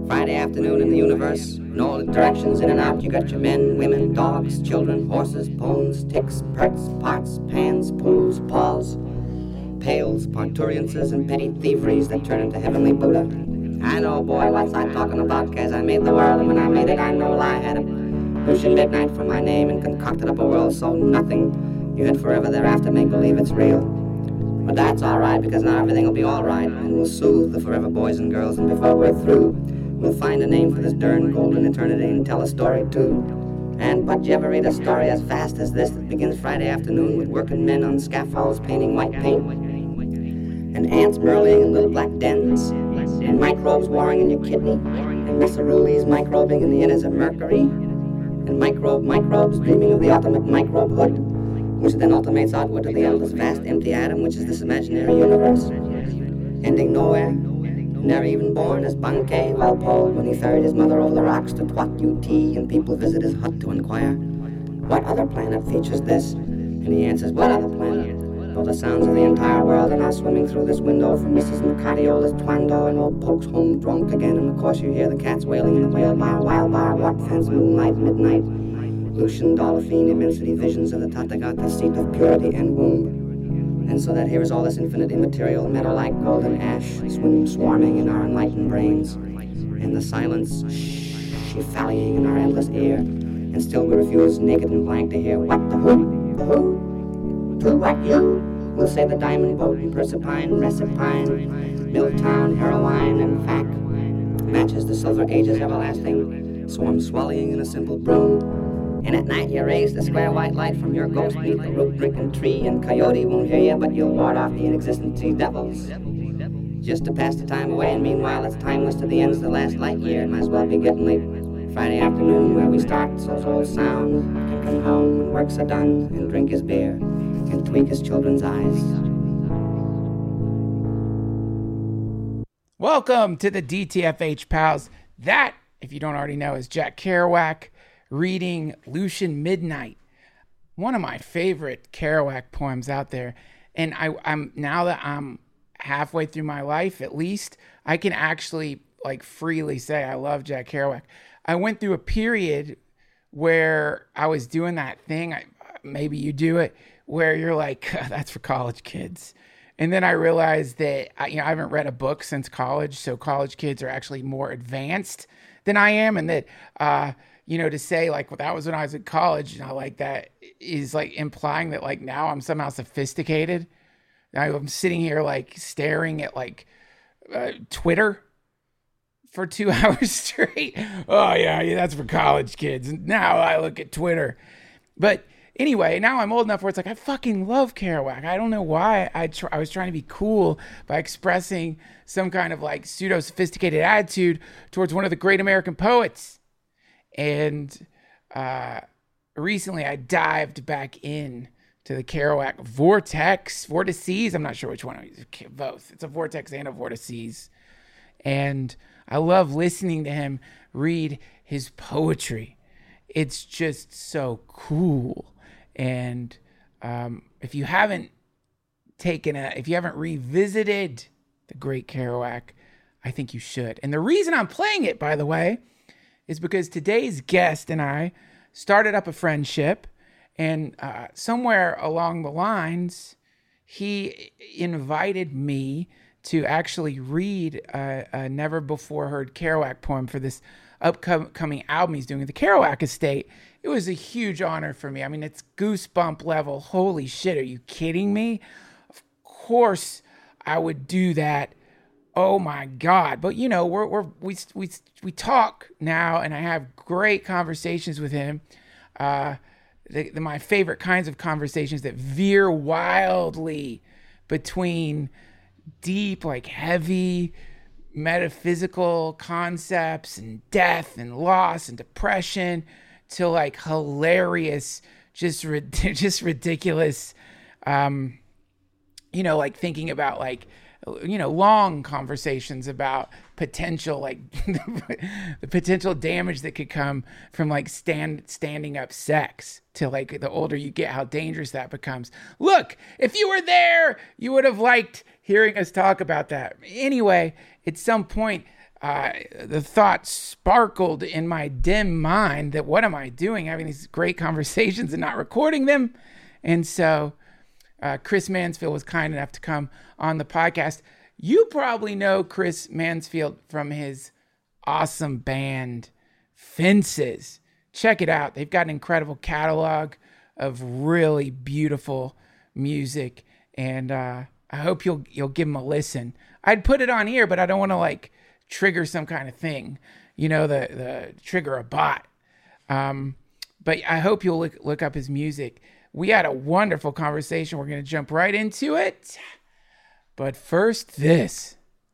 Friday afternoon in the universe, in all directions, in and out, you got your men, women, dogs, children, horses, bones, ticks, perts, pots, pans, pools, paws, pails, parturiences, and petty thieveries that turn into heavenly Buddha. I know, boy, what's I talking about, 'cause I made the world, and when I made it, I know I had a Lucian Midnight for my name, and concocted up a world so nothing you had forever thereafter make believe it's real. But that's alright, because now everything will be alright, and we'll soothe the forever boys and girls, and before we're through, we'll find a name for this darn golden eternity and tell a story too. But you ever read a story as fast as this that begins Friday afternoon with working men on scaffolds painting white paint, and ants burrowing in little black dens, and microbes warring in your kidney, and messerules microbing in the innards of Mercury, and microbes dreaming of the ultimate microbehood, which then ultimates outward to the endless vast empty atom, which is this imaginary universe, ending nowhere, never even born, as Bankei Walpole when he ferried his mother over the rocks to Tuat UT, and people visit his hut to inquire, what other planet features this? And he answers, what other planet? Though the sounds of the entire world are now swimming through this window from Mrs. Mercadiola's Twando, and old Poke's home drunk again, and of course you hear the cats wailing in the whale bar, wild bar, what fence, moonlight, midnight, Lucian, Dolphine, immensity, visions of the Tathagata, seat of purity and womb. And so that here is all this infinite immaterial, metal-like golden ash, swarming in our enlightened brains, and the silence shifallying in our endless ear, and still we refuse, naked and blank, to hear what the who, to what you, will say the diamond boat, and Persipine, Recipine, Milltown, Heroine, and Fac, matches the silver ages everlasting, swarm swelling in a simple broom. And at night you raise the square white light from your ghost beneath the root-drinking tree, and coyote won't hear you, but you'll ward off the inexistent sea devils, just to pass the time away, and meanwhile it's timeless to the ends of the last light year. It might as well be getting late Friday afternoon where we start, so's old sound can come home when works are done, and drink his beer, and tweak his children's eyes. Welcome to the DTFH Pals. That, if you don't already know, is Jack Kerouac reading Lucian Midnight, one of my favorite Kerouac poems out there. And I'm now that I'm halfway through my life, at least, I can actually freely say I love Jack Kerouac. I went through a period where I was doing that thing, maybe you do it, where you're like, that's for college kids. And then I realized that I haven't read a book since college, so college kids are actually more advanced than I am, and that to say well, that was when I was in college, that is implying that now I'm somehow sophisticated. I'm sitting here staring at Twitter for 2 hours straight. Oh yeah, that's for college kids. And now I look at Twitter. But anyway, now I'm old enough where it's I fucking love Kerouac. I don't know why I was trying to be cool by expressing some kind of pseudo-sophisticated attitude towards one of the great American poets. And recently I dived back in to the Kerouac vortices. I'm not sure which one. Both. It's a vortex and a vortices. And I love listening to him read his poetry. It's just so cool. And if you haven't revisited the great Kerouac, I think you should. And the reason I'm playing it, by the way, is because today's guest and I started up a friendship, and somewhere along the lines, he invited me to actually read a never-before-heard Kerouac poem for this upcoming album he's doing at the Kerouac Estate. It was a huge honor for me. I mean, it's goosebump level. Holy shit, are you kidding me? Of course I would do that. Oh my God. But we talk now, and I have great conversations with him. My favorite kinds of conversations that veer wildly between deep, heavy metaphysical concepts and death and loss and depression to hilarious, just ridiculous, thinking about long conversations about potential, the potential damage that could come from standing up sex, to the older you get, how dangerous that becomes. Look, if you were there, you would have liked hearing us talk about that. Anyway, at some point, the thought sparkled in my dim mind that what am I doing having these great conversations and not recording them? And so Chris Mansfield was kind enough to come on the podcast. You probably know Chris Mansfield from his awesome band, Fences. Check it out. They've got an incredible catalog of really beautiful music, and I hope you'll give them a listen. I'd put it on here, but I don't want to trigger some kind of thing, the trigger a bot. But I hope you'll look up his music. We had a wonderful conversation. We're going to jump right into it. But first, this.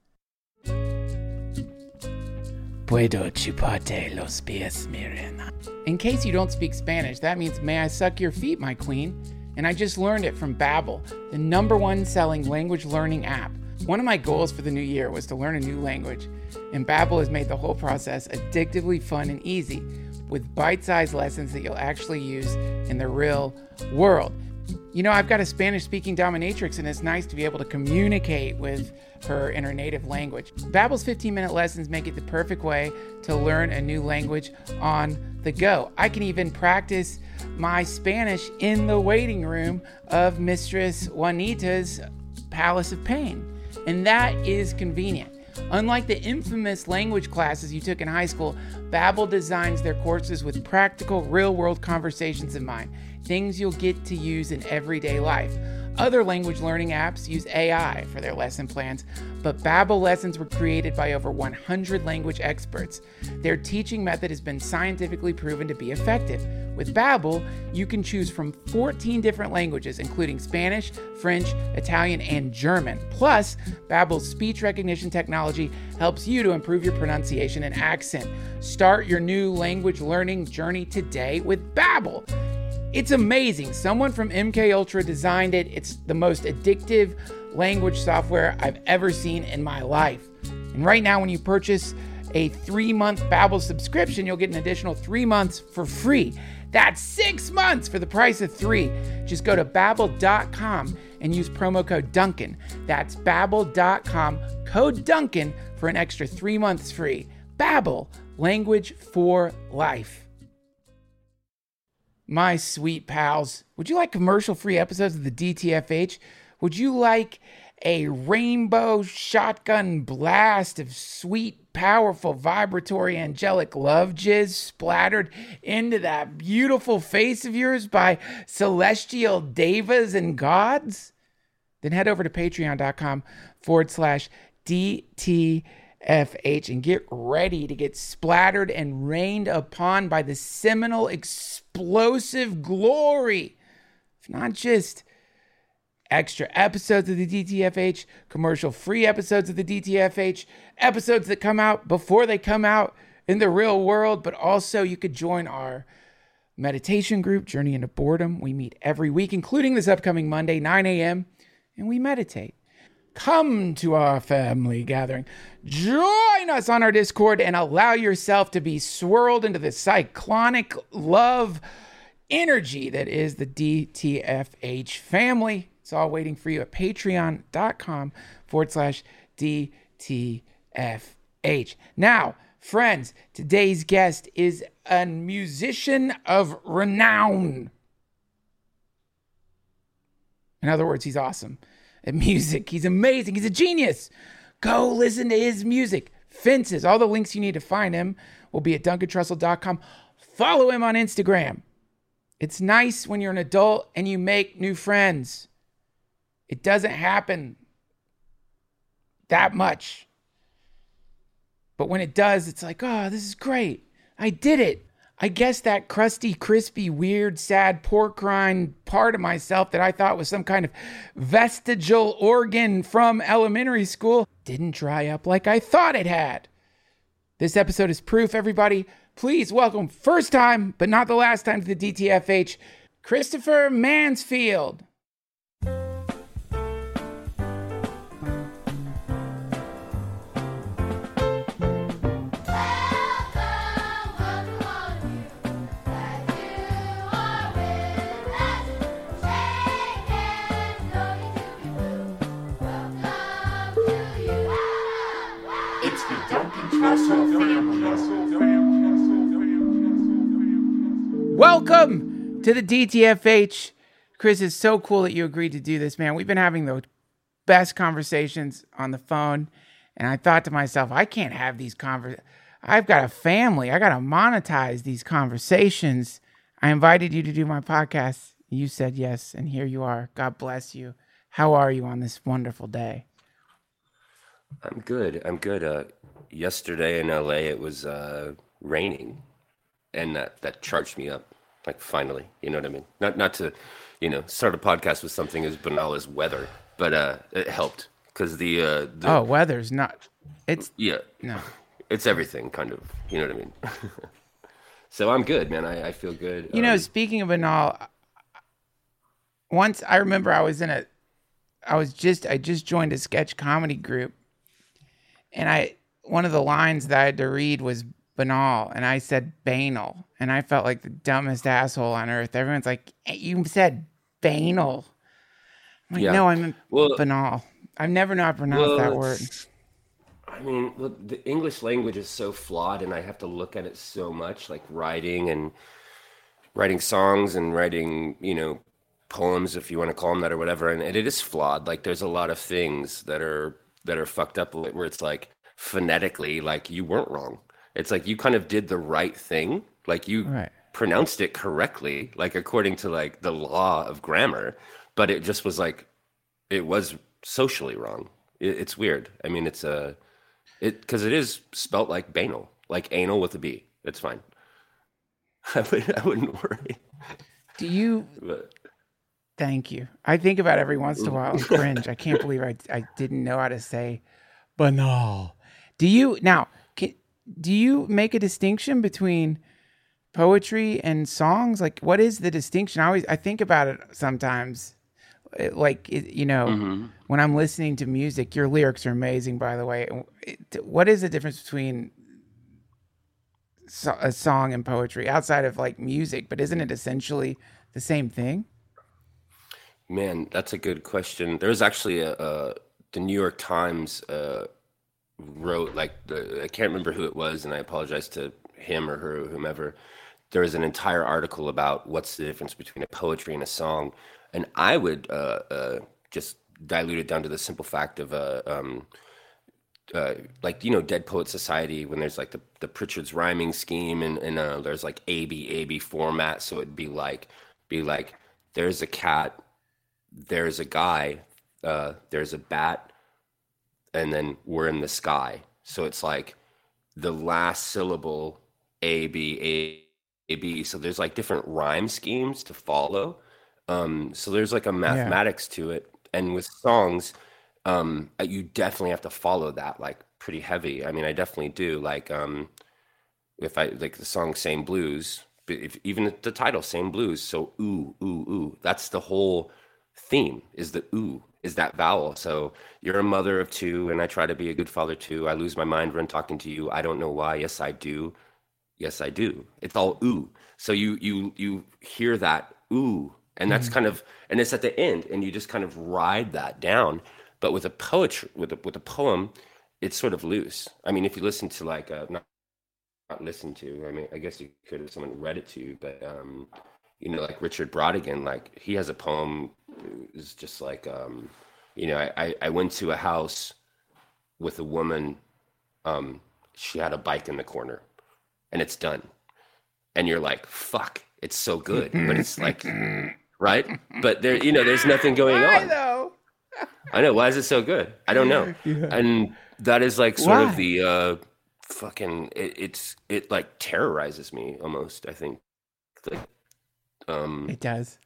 Puedo chuparte los pies, mi reina. In case you don't speak Spanish, that means may I suck your feet, my queen? And I just learned it from Babbel, the #1 selling language learning app. One of my goals for the new year was to learn a new language, and Babbel has made the whole process addictively fun and easy, with bite-sized lessons that you'll actually use in the real world. I've got a Spanish-speaking dominatrix, and it's nice to be able to communicate with her in her native language. Babbel's 15-minute lessons make it the perfect way to learn a new language on the go. I can even practice my Spanish in the waiting room of Mistress Juanita's Palace of Pain, and that is convenient. Unlike the infamous language classes you took in high school, Babbel designs their courses with practical, real-world conversations in mind, things you'll get to use in everyday life. Other language learning apps use AI for their lesson plans, but Babbel lessons were created by over 100 language experts. Their teaching method has been scientifically proven to be effective. With Babbel, you can choose from 14 different languages, including Spanish, French, Italian, and German. Plus, Babbel's speech recognition technology helps you to improve your pronunciation and accent. Start your new language learning journey today with Babbel. It's amazing. Someone from MK Ultra designed it. It's the most addictive language software I've ever seen in my life. And right now, when you purchase a 3-month Babbel subscription, you'll get an additional 3 months for free. That's 6 months for the price of 3. Just go to Babbel.com and use promo code Duncan. That's Babbel.com, code Duncan for an extra 3 months free. Babbel, language for life. My sweet pals, would you like commercial-free episodes of the DTFH? Would you like a rainbow shotgun blast of sweet, powerful, vibratory, angelic love jizz splattered into that beautiful face of yours by celestial devas and gods? Then head over to patreon.com/DTFH and get ready to get splattered and rained upon by the seminal explosive glory. It's not just extra episodes of the DTFH, commercial-free episodes of the DTFH, episodes that come out before they come out in the real world, but also you could join our meditation group, Journey into Boredom. We meet every week, including this upcoming Monday, 9 a.m., and we meditate. Come to our family gathering. Join us on our Discord and allow yourself to be swirled into the cyclonic love energy that is the DTFH family. It's all waiting for you at patreon.com/DTFH. Now, friends, today's guest is a musician of renown. In other words, he's awesome at music. He's amazing. He's a genius. Go listen to his music. Fences. All the links you need to find him will be at DuncanTrussell.com. Follow him on Instagram. It's nice when you're an adult and you make new friends. It doesn't happen that much. But when it does, it's like, oh, this is great. I did it. I guess that crusty, crispy, weird, sad pork rind part of myself that I thought was some kind of vestigial organ from elementary school didn't dry up like I thought it had. This episode is proof, everybody. Please welcome, first time, but not the last time, to the DTFH, Christopher Mansfield. Welcome to the DTFH. Chris, it's so cool that you agreed to do this, man. We've been having the best conversations on the phone, and I thought to myself, I can't have these I've got a family. I got to monetize these conversations. I invited you to do my podcast. You said yes, and here you are. God bless you. How are you on this wonderful day? I'm good. Yesterday in LA, it was raining, and that charged me up. Like finally, you know what I mean? Not to, start a podcast with something as banal as weather, but it helped because the weather's not. It's no, it's everything kind of. You know what I mean? So I'm good, man. I feel good. Speaking of banal, once I remember I just joined a sketch comedy group, and one of the lines that I had to read was banal, and I said banal, and I felt like the dumbest asshole on earth. Everyone's like, hey, you said banal. I'm like, no, I meant banal. I've never not pronounced that word. I mean, look, the English language is so flawed, and I have to look at it so much, like writing songs and writing, poems, if you want to call them that or whatever. And it is flawed. Like there's a lot of things that are fucked up where it's like phonetically, like you weren't wrong. It's like you kind of did the right thing. Like you pronounced it correctly, like according to like the law of grammar, but it just was like, it was socially wrong. It's weird. I mean, because it is spelt like banal, like anal with a B. It's fine. I wouldn't worry. Do you? Thank you. I think about it every once in a while and cringe. I can't believe I didn't know how to say banal. Do you make a distinction between poetry and songs? Like, what is the distinction? I think about it sometimes. When I'm listening to music, your lyrics are amazing, by the way. What is the difference between a song and poetry outside of like music? But isn't it essentially the same thing? Man, that's a good question. There's actually the New York Times wrote, I can't remember who it was, and I apologize to him or her or whomever. There was an entire article about what's the difference between a poetry and a song, and I would just dilute it down to the simple fact of Dead Poet Society, when there's like the Pritchard's rhyming scheme, and there's like AB format, so it'd be like there's a cat, there's a guy, there's a bat, and then we're in the sky. So it's like the last syllable A B. So there's like different rhyme schemes to follow. So there's like a mathematics to it. And with songs, you definitely have to follow that like pretty heavy. I mean, I definitely do. Like if I like the song Same Blues, even the title Same Blues, so ooh, ooh, ooh, that's the whole theme, is the ooh, is that vowel. So you're a mother of two, and I try to be a good father too. I lose my mind when talking to you. I don't know why. Yes, I do. Yes, I do. It's all ooh. So you hear that ooh, and that's kind of, and it's at the end, and you just kind of ride that down. But with a poem, it's sort of loose. I mean, if you listen to like not listen to, I mean, I guess you could if someone read it to you, but like Richard Brautigan, like he has a poem. It's just like I went to a house with a woman. She had a bike in the corner, and it's done. And you're like, fuck, it's so good, but it's like, right? But there's nothing going on. I know. Why is it so good? I don't know. Yeah. And that is like sort of the fucking. It like terrorizes me almost. I think. Like, it does.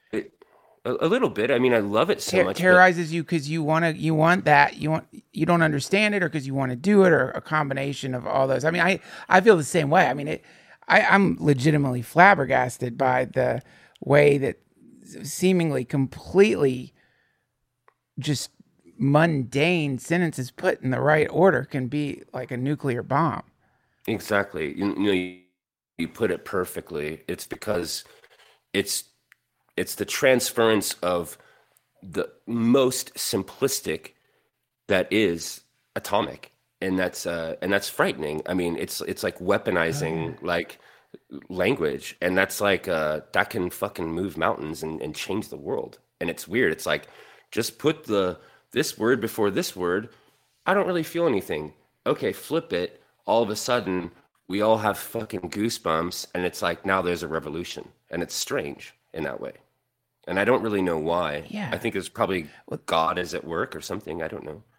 A little bit. I mean, I love it so much. Terrorizes you because you want that. You don't understand it, or because you want to do it, or a combination of all those. I mean, I feel the same way. I mean, I'm legitimately flabbergasted by the way that seemingly completely just mundane sentences put in the right order can be like a nuclear bomb. Exactly. You put it perfectly. It's because it's the transference of the most simplistic that is atomic. and that's frightening. I mean, it's like weaponizing like language, and that's like that can fucking move mountains and change the world. And it's weird. It's like just put this word before this word. I don't really feel anything. Okay, flip it. All of a sudden, we all have fucking goosebumps, and it's like now there's a revolution, and it's strange in that way. And I don't really know why. Yeah. I think it's probably God is at work or something. I don't know.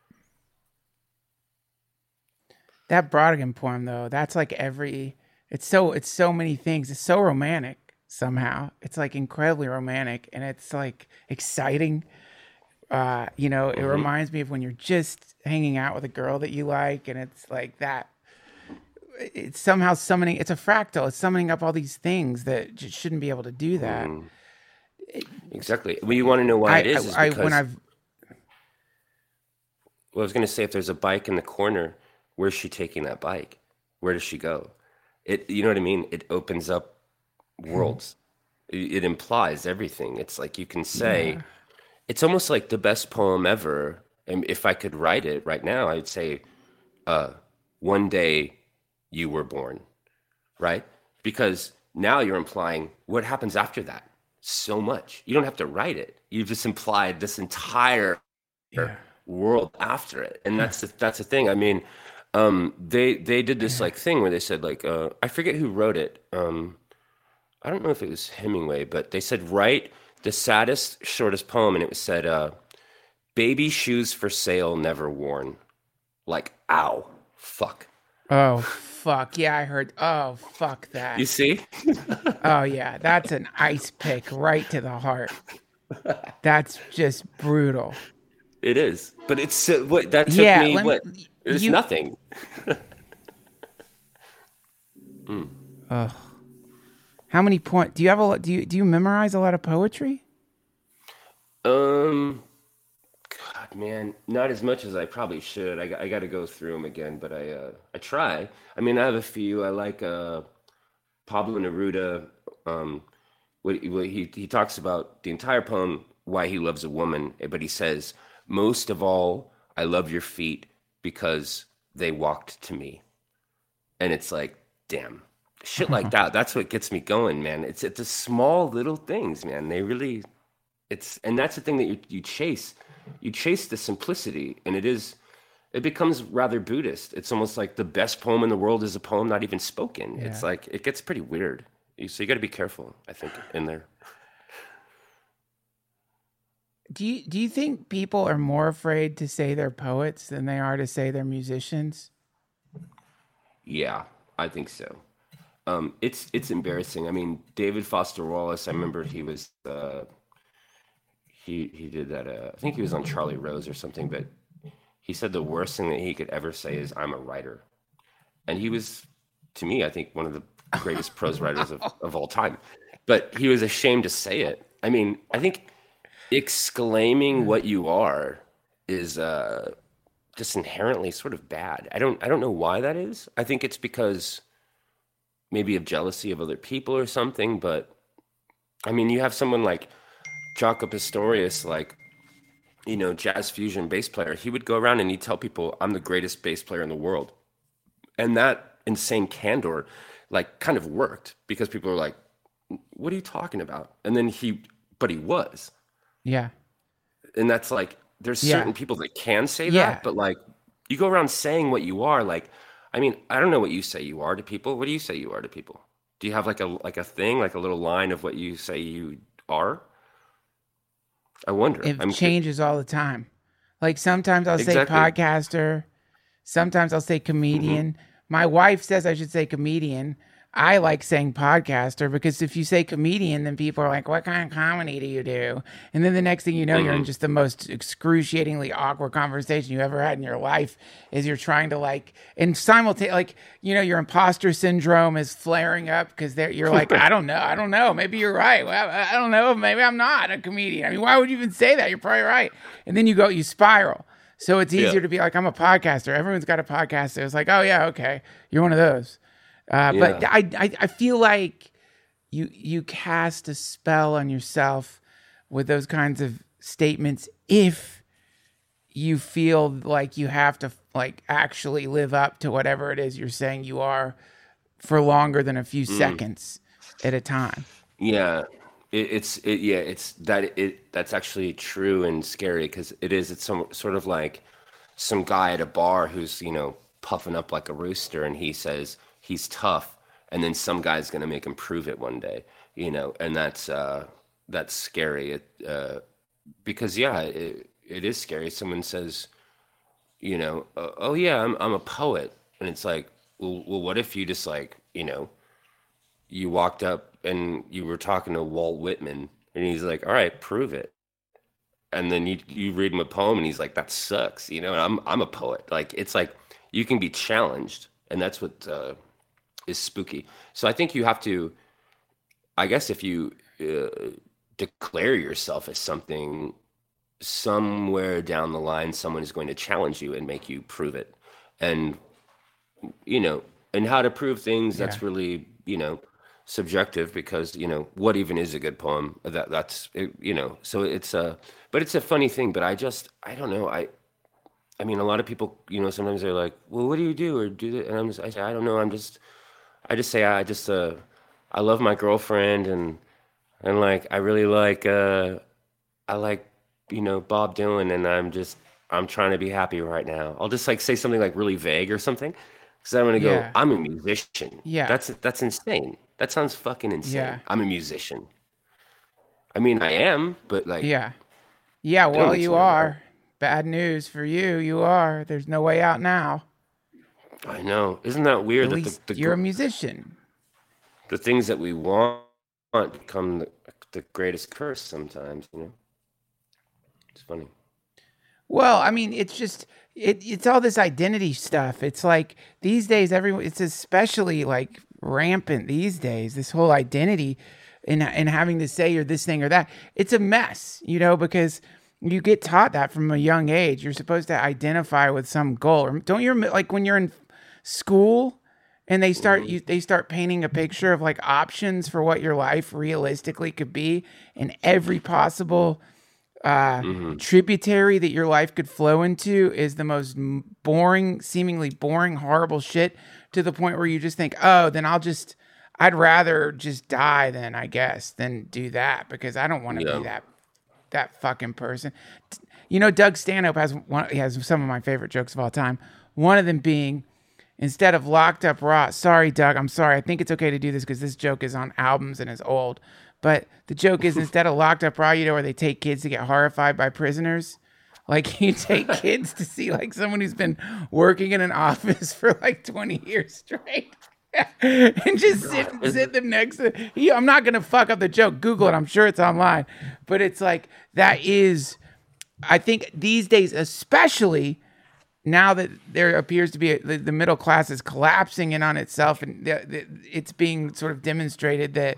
That Brodigan poem, though, that's like it's so many things. It's so romantic somehow. It's like incredibly romantic, and it's like exciting. It reminds me of when you're just hanging out with a girl that you like, and it's like that. It's somehow summoning. It's a fractal. It's summoning up all these things that just shouldn't be able to do that. Exactly. Well, you want to know why it is because when I've. Well, I was going to say, if there's a bike in the corner, where's she taking that bike? Where does she go? You know what I mean? It opens up worlds. It implies everything. It's like you can say, it's almost like the best poem ever. And if I could write it right now, I'd say, one day you were born, right? Because now you're implying what happens after that. So much. You don't have to write it. You've just implied this entire world after it. And that's the thing. I mean, they did this like thing where they said like, I forget who wrote it. I don't know if it was Hemingway, but they said, write the saddest, shortest poem. And it was said, baby shoes for sale, never worn. Like, ow, fuck. Oh, fuck. Yeah, I heard. Oh, fuck that. You see? Oh, yeah. That's an ice pick right to the heart. That's just brutal. It is. But it's what that took me. It was nothing. How many points do you have? Do you memorize a lot of poetry? God, man, not as much as I probably should. I got to go through them again, but I try. I mean, I have a few. I like Pablo Neruda. What he talks about the entire poem, why he loves a woman, but he says, most of all, I love your feet because they walked to me. And it's like, damn, shit like that. That's what gets me going, man. It's the small little things, man. They really, and that's the thing that you chase. You chase the simplicity, and it becomes rather Buddhist. It's almost like the best poem in the world is a poem not even spoken. Yeah. It's like, it gets pretty weird. So you got to be careful, I think, in there. Do you think people are more afraid to say they're poets than they are to say they're musicians? Yeah, I think so. It's embarrassing. I mean, David Foster Wallace, I remember he was he did that. I think he was on Charlie Rose or something, but he said the worst thing that he could ever say is, I'm a writer. And he was, to me, I think one of the greatest prose writers of all time. But he was ashamed to say it. I mean, I think exclaiming what you are is just inherently sort of bad. I don't know why that is. I think it's because maybe of jealousy of other people or something. But I mean, you have someone like Jaco Pastorius, like, you know, jazz fusion bass player. He would go around and he'd tell people, I'm the greatest bass player in the world. And that insane candor, like, kind of worked because people were like, what are you talking about? And then but he was. Yeah. And that's like, there's certain people that can say that, but like, you go around saying what you are. Like, I mean, I don't know what you say you are to people. What do you say you are to people? Do you have like a thing, like a little line of what you say you are? I wonder. It changes all the time. Like sometimes I'll say podcaster. Sometimes I'll say comedian. Mm-hmm. My wife says I should say comedian. I like saying podcaster because if you say comedian, then people are like, what kind of comedy do you do? And then the next thing you know, you're in just the most excruciatingly awkward conversation you ever had in your life is you're trying to like, and simultaneously, like, you know, your imposter syndrome is flaring up because you're like, I don't know. Maybe you're right. Well, I don't know. Maybe I'm not a comedian. I mean, why would you even say that? You're probably right. And then you spiral. So it's easier to be like, I'm a podcaster. Everyone's got a podcast. It's like, oh yeah, okay. You're one of those. But I feel like you cast a spell on yourself with those kinds of statements if you feel like you have to like actually live up to whatever it is you're saying you are for longer than a few seconds at a time. Yeah, that's actually true and scary because it's some sort of like some guy at a bar who's puffing up like a rooster and he says he's tough, and then some guy's gonna make him prove it one day, and that's scary. Because yeah, it is scary. Someone says, oh yeah, I'm a poet, and it's like, well, what if you just like, you walked up and you were talking to Walt Whitman, and he's like, all right, prove it. And then you read him a poem, and he's like, that sucks, and I'm a poet. Like, it's like you can be challenged, and that's what is spooky. So I think you have to, I guess, if you declare yourself as something, somewhere down the line, someone is going to challenge you and make you prove it. And and how to prove things, Yeah. that's really subjective, because what even is a good poem? That's it, so it's a, but it's a funny thing. But I don't know. I mean, a lot of people, sometimes they're like, well, what do you do or do that? And I say, I don't know. I just say, I love my girlfriend, and like I really like I like Bob Dylan, and I'm trying to be happy right now. I'll just like say something like really vague or something, because I'm gonna go, Yeah. I'm a musician. Yeah. That's insane. That sounds fucking insane. Yeah. I'm a musician. I mean, I am, but like, Yeah. Yeah, I don't well, need to you know that. are. Bad news for you. You are. There's no way out now. I know. Isn't that weird At that least you're a musician. the things that we want become the greatest curse sometimes? It's funny. Well, I mean, it's just it's all this identity stuff. It's like these days everyone it's especially like rampant these days, this whole identity and having to say you're this thing or that. It's a mess, because you get taught that from a young age. You're supposed to identify with some goal. Or don't you like when you're in school and they start painting a picture of like options for what your life realistically could be and every possible tributary that your life could flow into is the most boring, seemingly boring, horrible shit, to the point where you just think, oh, then I'd rather just die then, I guess, than do that, because I don't want to Yeah. be that fucking person. Doug Stanhope he has some of my favorite jokes of all time. One of them being, instead of locked up raw, sorry, Doug, I'm sorry. I think it's okay to do this because this joke is on albums and is old. But the joke is, instead of locked up raw, where they take kids to get horrified by prisoners, like you take kids to see like someone who's been working in an office for like 20 years straight. And just sit them next to. I'm not gonna fuck up the joke. Google it. I'm sure it's online. But it's like that is, I think these days, especially now that there appears to be the middle class is collapsing in on itself, and it's being sort of demonstrated that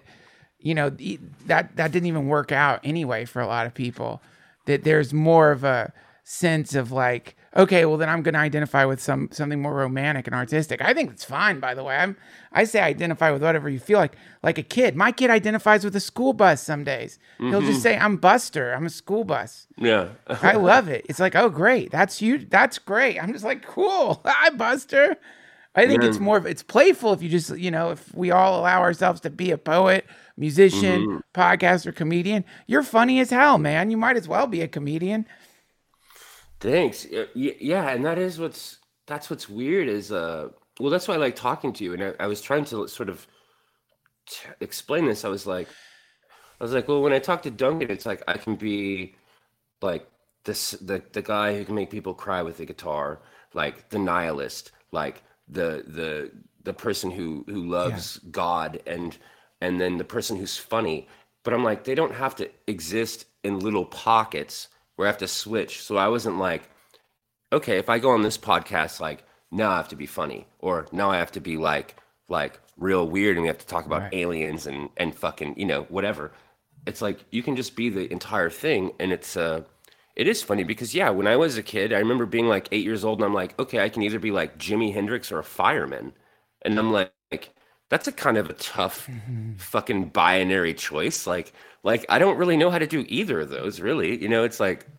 that didn't even work out anyway for a lot of people. That there's more of a sense of like, okay, well then I'm going to identify with something more romantic and artistic. I think it's fine, by the way. I say identify with whatever you feel like. Like a kid, my kid identifies with a school bus some days. He'll just say, I'm Buster. I'm a school bus. Yeah. I love it. It's like, oh great, that's you. That's great. I'm just like, cool. Hi, Buster. I think it's more of, it's playful if you just, if we all allow ourselves to be a poet, musician, podcaster, comedian. You're funny as hell, man. You might as well be a comedian. Thanks. Yeah, and that's what's weird is well, that's why I like talking to you. And I was trying to sort of explain this. I was like, well, when I talk to Duncan, it's like I can be like the guy who can make people cry with the guitar, like the nihilist, like the person who loves God, and then the person who's funny. But I'm like, they don't have to exist in little pockets where I have to switch. So I wasn't like, okay, if I go on this podcast, like now I have to be funny, or now I have to be like real weird, and we have to talk about Right. aliens and fucking whatever. It's like you can just be the entire thing, and it is funny because yeah, when I was a kid, I remember being like 8 years old, and I'm like, okay, I can either be like Jimi Hendrix or a fireman, and I'm like that's a kind of a tough fucking binary choice. Like I don't really know how to do either of those, really. It's like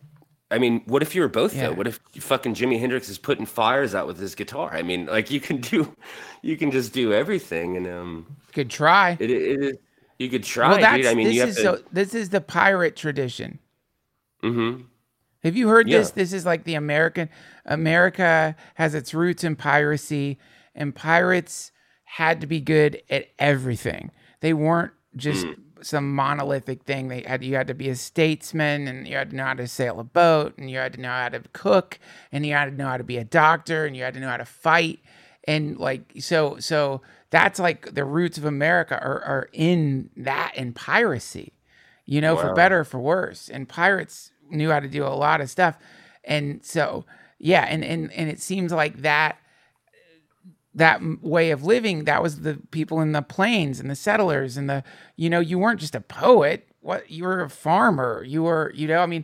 I mean, what if you were both though? Yeah. What if fucking Jimi Hendrix is putting fires out with his guitar? I mean, like you can just do everything, and Could try. it you could Well, try, dude. I mean, you have to. this is the pirate tradition. Mm-hmm. Have you heard Yeah. this? This is like the America has its roots in piracy, and pirates had to be good at everything. They weren't just some monolithic thing. You had to be a statesman, and you had to know how to sail a boat, and you had to know how to cook, and you had to know how to be a doctor, and you had to know how to fight. And like so that's like the roots of America are in that, in piracy, for Wow. better or for worse. And pirates knew how to do a lot of stuff. And so, yeah, and it seems like that way of living, that was the people in the plains and the settlers and you weren't just a poet. You were a farmer. You were, I mean,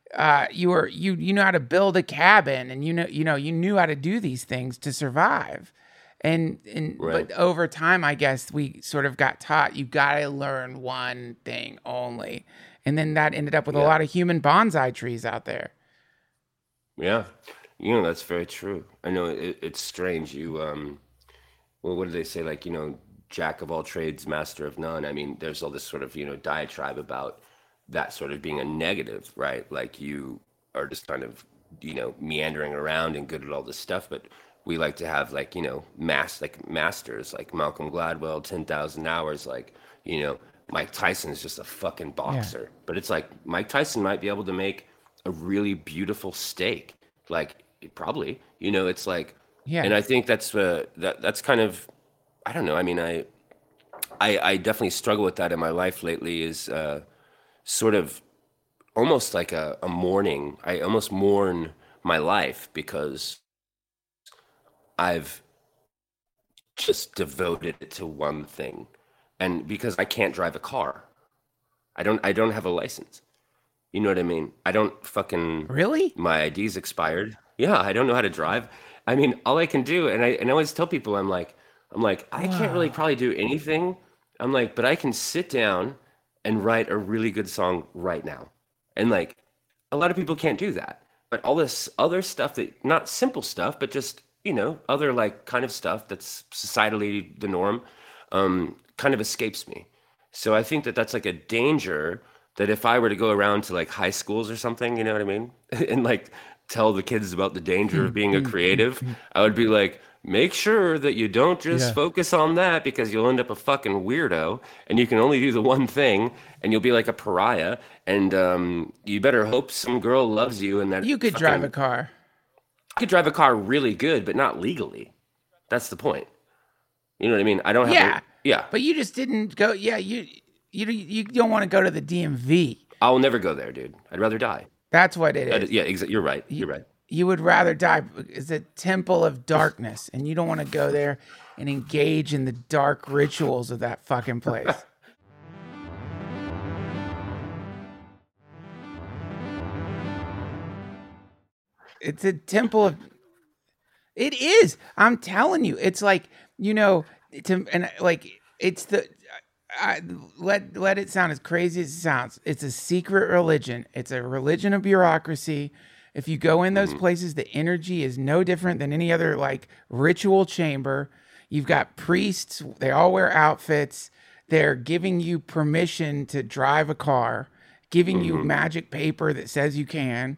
you know how to build a cabin, and you knew how to do these things to survive. Right. But over time, I guess we sort of got taught you gotta learn one thing only, and then that ended up with a Yeah. lot of human bonsai trees out there. Yeah. That's very true. I know it's strange. Well, what do they say? Like, jack of all trades, master of none. I mean, there's all this sort of, diatribe about that sort of being a negative, right? Like you are just kind of, meandering around and good at all this stuff, but we like to have like, masters like Malcolm Gladwell, 10,000 hours, like, Mike Tyson's just a fucking Yeah, boxer. But it's like Mike Tyson might be able to make a really beautiful steak. Like probably, it's like, yeah, and I think that's kind of, I don't know. I mean, I definitely struggle with that in my life lately. Is sort of almost like a mourning. I almost mourn my life because I've just devoted it to one thing, and because I can't drive a car, I don't have a license. You know what I mean? I don't fucking really? my ID's expired. Yeah, I don't know how to drive. I mean, all I can do, and I always tell people, I'm like, I can't really Wow. probably do anything. I'm like, but I can sit down and write a really good song right now. And like, a lot of people can't do that. But all this other stuff that, not simple stuff, but just, other like kind of stuff that's societally the norm, kind of escapes me. So I think that that's like a danger that if I were to go around to like high schools or something, you know what I mean? And like tell the kids about the danger of being a creative, I would be like, make sure that you don't just Yeah. focus on that because you'll end up a fucking weirdo and you can only do the one thing and you'll be like a pariah and you better hope some girl loves you and that You could drive a fucking car. I could drive a car really good, but not legally. That's the point. You know what I mean? I don't have the Yeah, yeah. but you just didn't go. Yeah, you don't want to go to the DMV. I'll never go there, dude. I'd rather die. That's what it is. Yeah, you're right. You're right. You would rather die. It's a temple of darkness, and you don't want to go there and engage in the dark rituals of that fucking place. It's a temple of. It is. I'm telling you. It's like and like it's the. Let it sound as crazy as it sounds. It's a secret religion. It's a religion of bureaucracy. If you go in those Hmm. places, the energy is no different than any other like ritual chamber. You've got priests. They all wear outfits. They're giving you permission to drive a car, giving you Hmm. magic paper that says you can.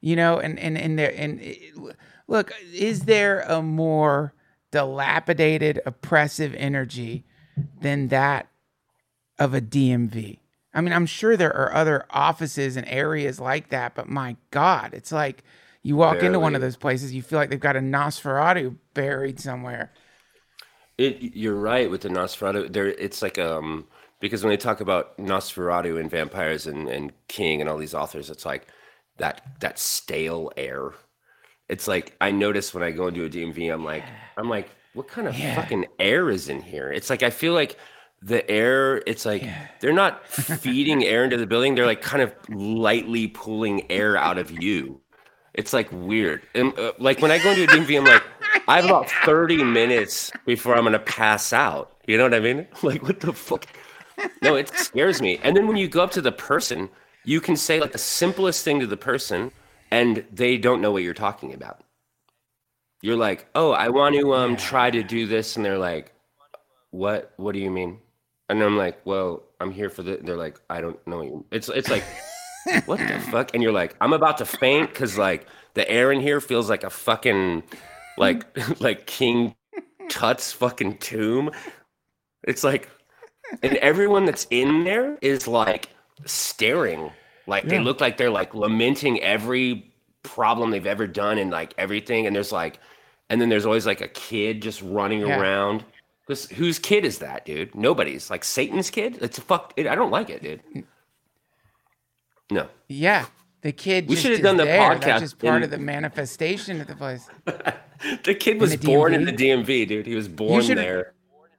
Look, is there a more dilapidated, oppressive energy than that of a DMV? I mean, I'm sure there are other offices and areas like that, but my God, it's like you walk into one of Barely. those places, you feel like they've got a Nosferatu buried somewhere. You're right with the Nosferatu. There, it's like because when they talk about Nosferatu and vampires and King and all these authors, it's like that stale air. It's like I notice when I go into a DMV, I'm like, what kind of Yeah, fucking air is in here? It's like I feel like the air. It's like yeah. they're not feeding air into the building. They're like kind of lightly pulling air out of you. It's like weird. And like when I go into a DMV, I'm like, I have about Yeah. 30 minutes before I'm gonna pass out. You know what I mean? Like what the fuck? No, it scares me. And then when you go up to the person, you can say like the simplest thing to the person, and they don't know what you're talking about. You're like, oh, I want to try to Yeah. do this, and they're like, what do you mean? And I'm like, well, I'm here for the. They're like, I don't know. It's like, what the fuck? And you're like, I'm about to faint because like the air in here feels like a fucking like like King Tut's fucking tomb. It's like, and everyone that's in there is like staring, like they Yeah. look like they're like lamenting every problem they've ever done and like everything. And there's like, and then there's always like a kid just running Yeah. around. This whose kid is that, dude? Nobody's. Like Satan's kid. It's a fuck. I don't like it, dude. No, Yeah. The kid we just should have is done the there. That's podcast just part in. of the manifestation of the place. The kid In was the born in the DMV. DMV, dude. He was You born should there.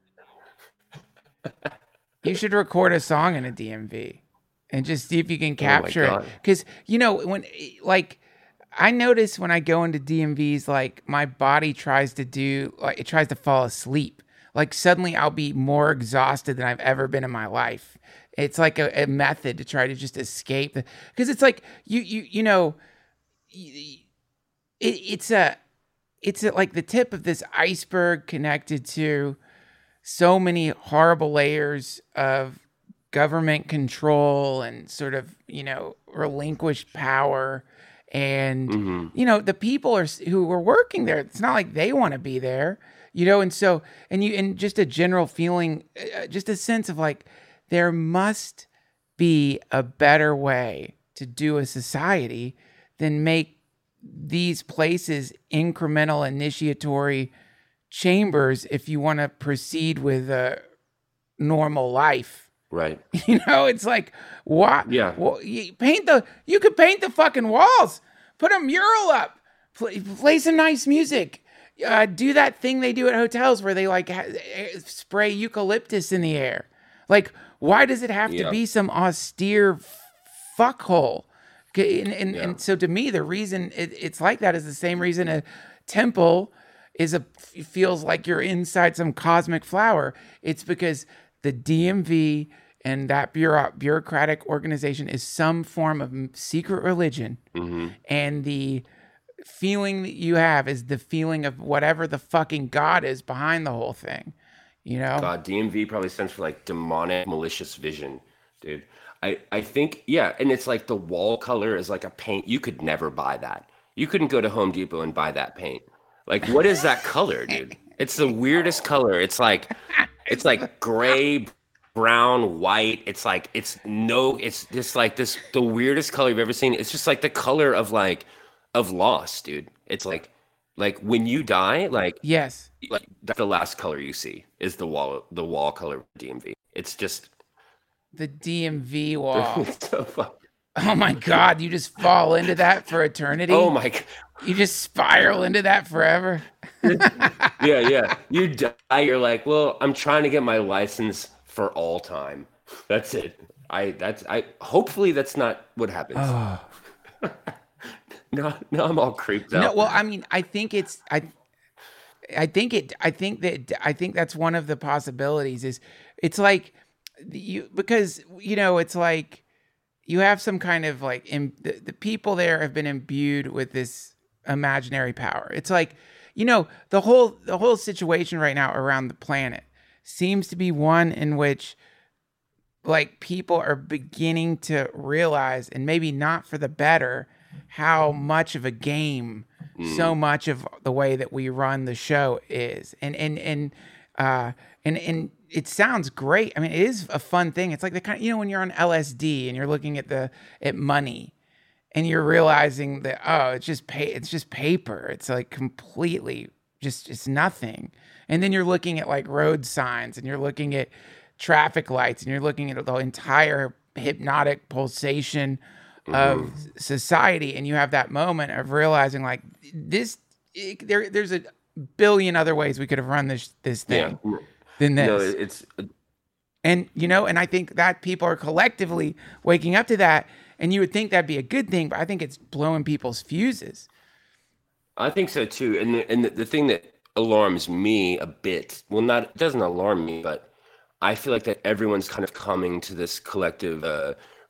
you should record a song in a DMV and just see if you can Oh my capture it. god. Because when like I notice when I go into DMVs, like my body tries to do like it tries to fall asleep. Like suddenly I'll be more exhausted than I've ever been in my life. It's like a method to try to just escape because it's like it, it's like the tip of this iceberg connected to so many horrible layers of government control and sort of relinquished power and Hmm. the people who are working there, it's not like they want to be there, and so and just a general feeling, just a sense of like there must be a better way to do a society than make these places incremental initiatory chambers if you want to proceed with a normal life. Right. It's like what? Yeah. Well, you could paint the fucking walls, put a mural up, play some nice music, do that thing they do at hotels where they like spray eucalyptus in the air. Like, why does it have to Yeah. be some austere fuckhole? And Yeah. so to me, the reason it's like that is the same reason a temple feels like you're inside some cosmic flower. It's because the DMV and that bureaucratic organization is some form of secret religion, Hmm. and the feeling that you have is the feeling of whatever the fucking God is behind the whole thing. God, DMV probably stands for like demonic malicious vision, dude. I think, yeah, and it's like the wall color is like a paint. You could never buy that. You couldn't go to Home Depot and buy that paint. Like, what is that color, dude? It's the weirdest color. It's like gray, brown, white. It's like it's just like this the weirdest color you've ever seen. It's just like the color of loss, dude. It's like when you die, Yes, like that's the last color you see is the wall color of DMV. It's just the DMV wall. it's so fuck. Oh my God, you just fall into that for eternity? Oh my god. You just spiral into that forever? Yeah. You die, you're like, well, I'm trying to get my license for all time. That's it. I hopefully that's not what happens. Oh. No, I'm all creeped No, out. well, I mean, I think that's one of the possibilities is it's like because it's like you have some kind of like the people there have been imbued with this imaginary power. It's like the whole situation right now around the planet seems to be one in which like people are beginning to realize, and maybe not for the better, how much of a game so much of the way that we run the show is. And it sounds great. I mean, it is a fun thing. It's like the kind when you're on LSD and you're looking at money and you're realizing that it's just paper. It's like completely just nothing. And then you're looking at like road signs and you're looking at traffic lights and you're looking at the entire hypnotic pulsation of society, and you have that moment of realizing like there's a billion other ways we could have run this thing Yeah. than this. No, it's And and I think that people are collectively waking up to that, and you would think that'd be a good thing, but I think it's blowing people's fuses. I think so too. And the thing that alarms me a bit, well, not it doesn't alarm me, but I feel like that everyone's kind of coming to this collective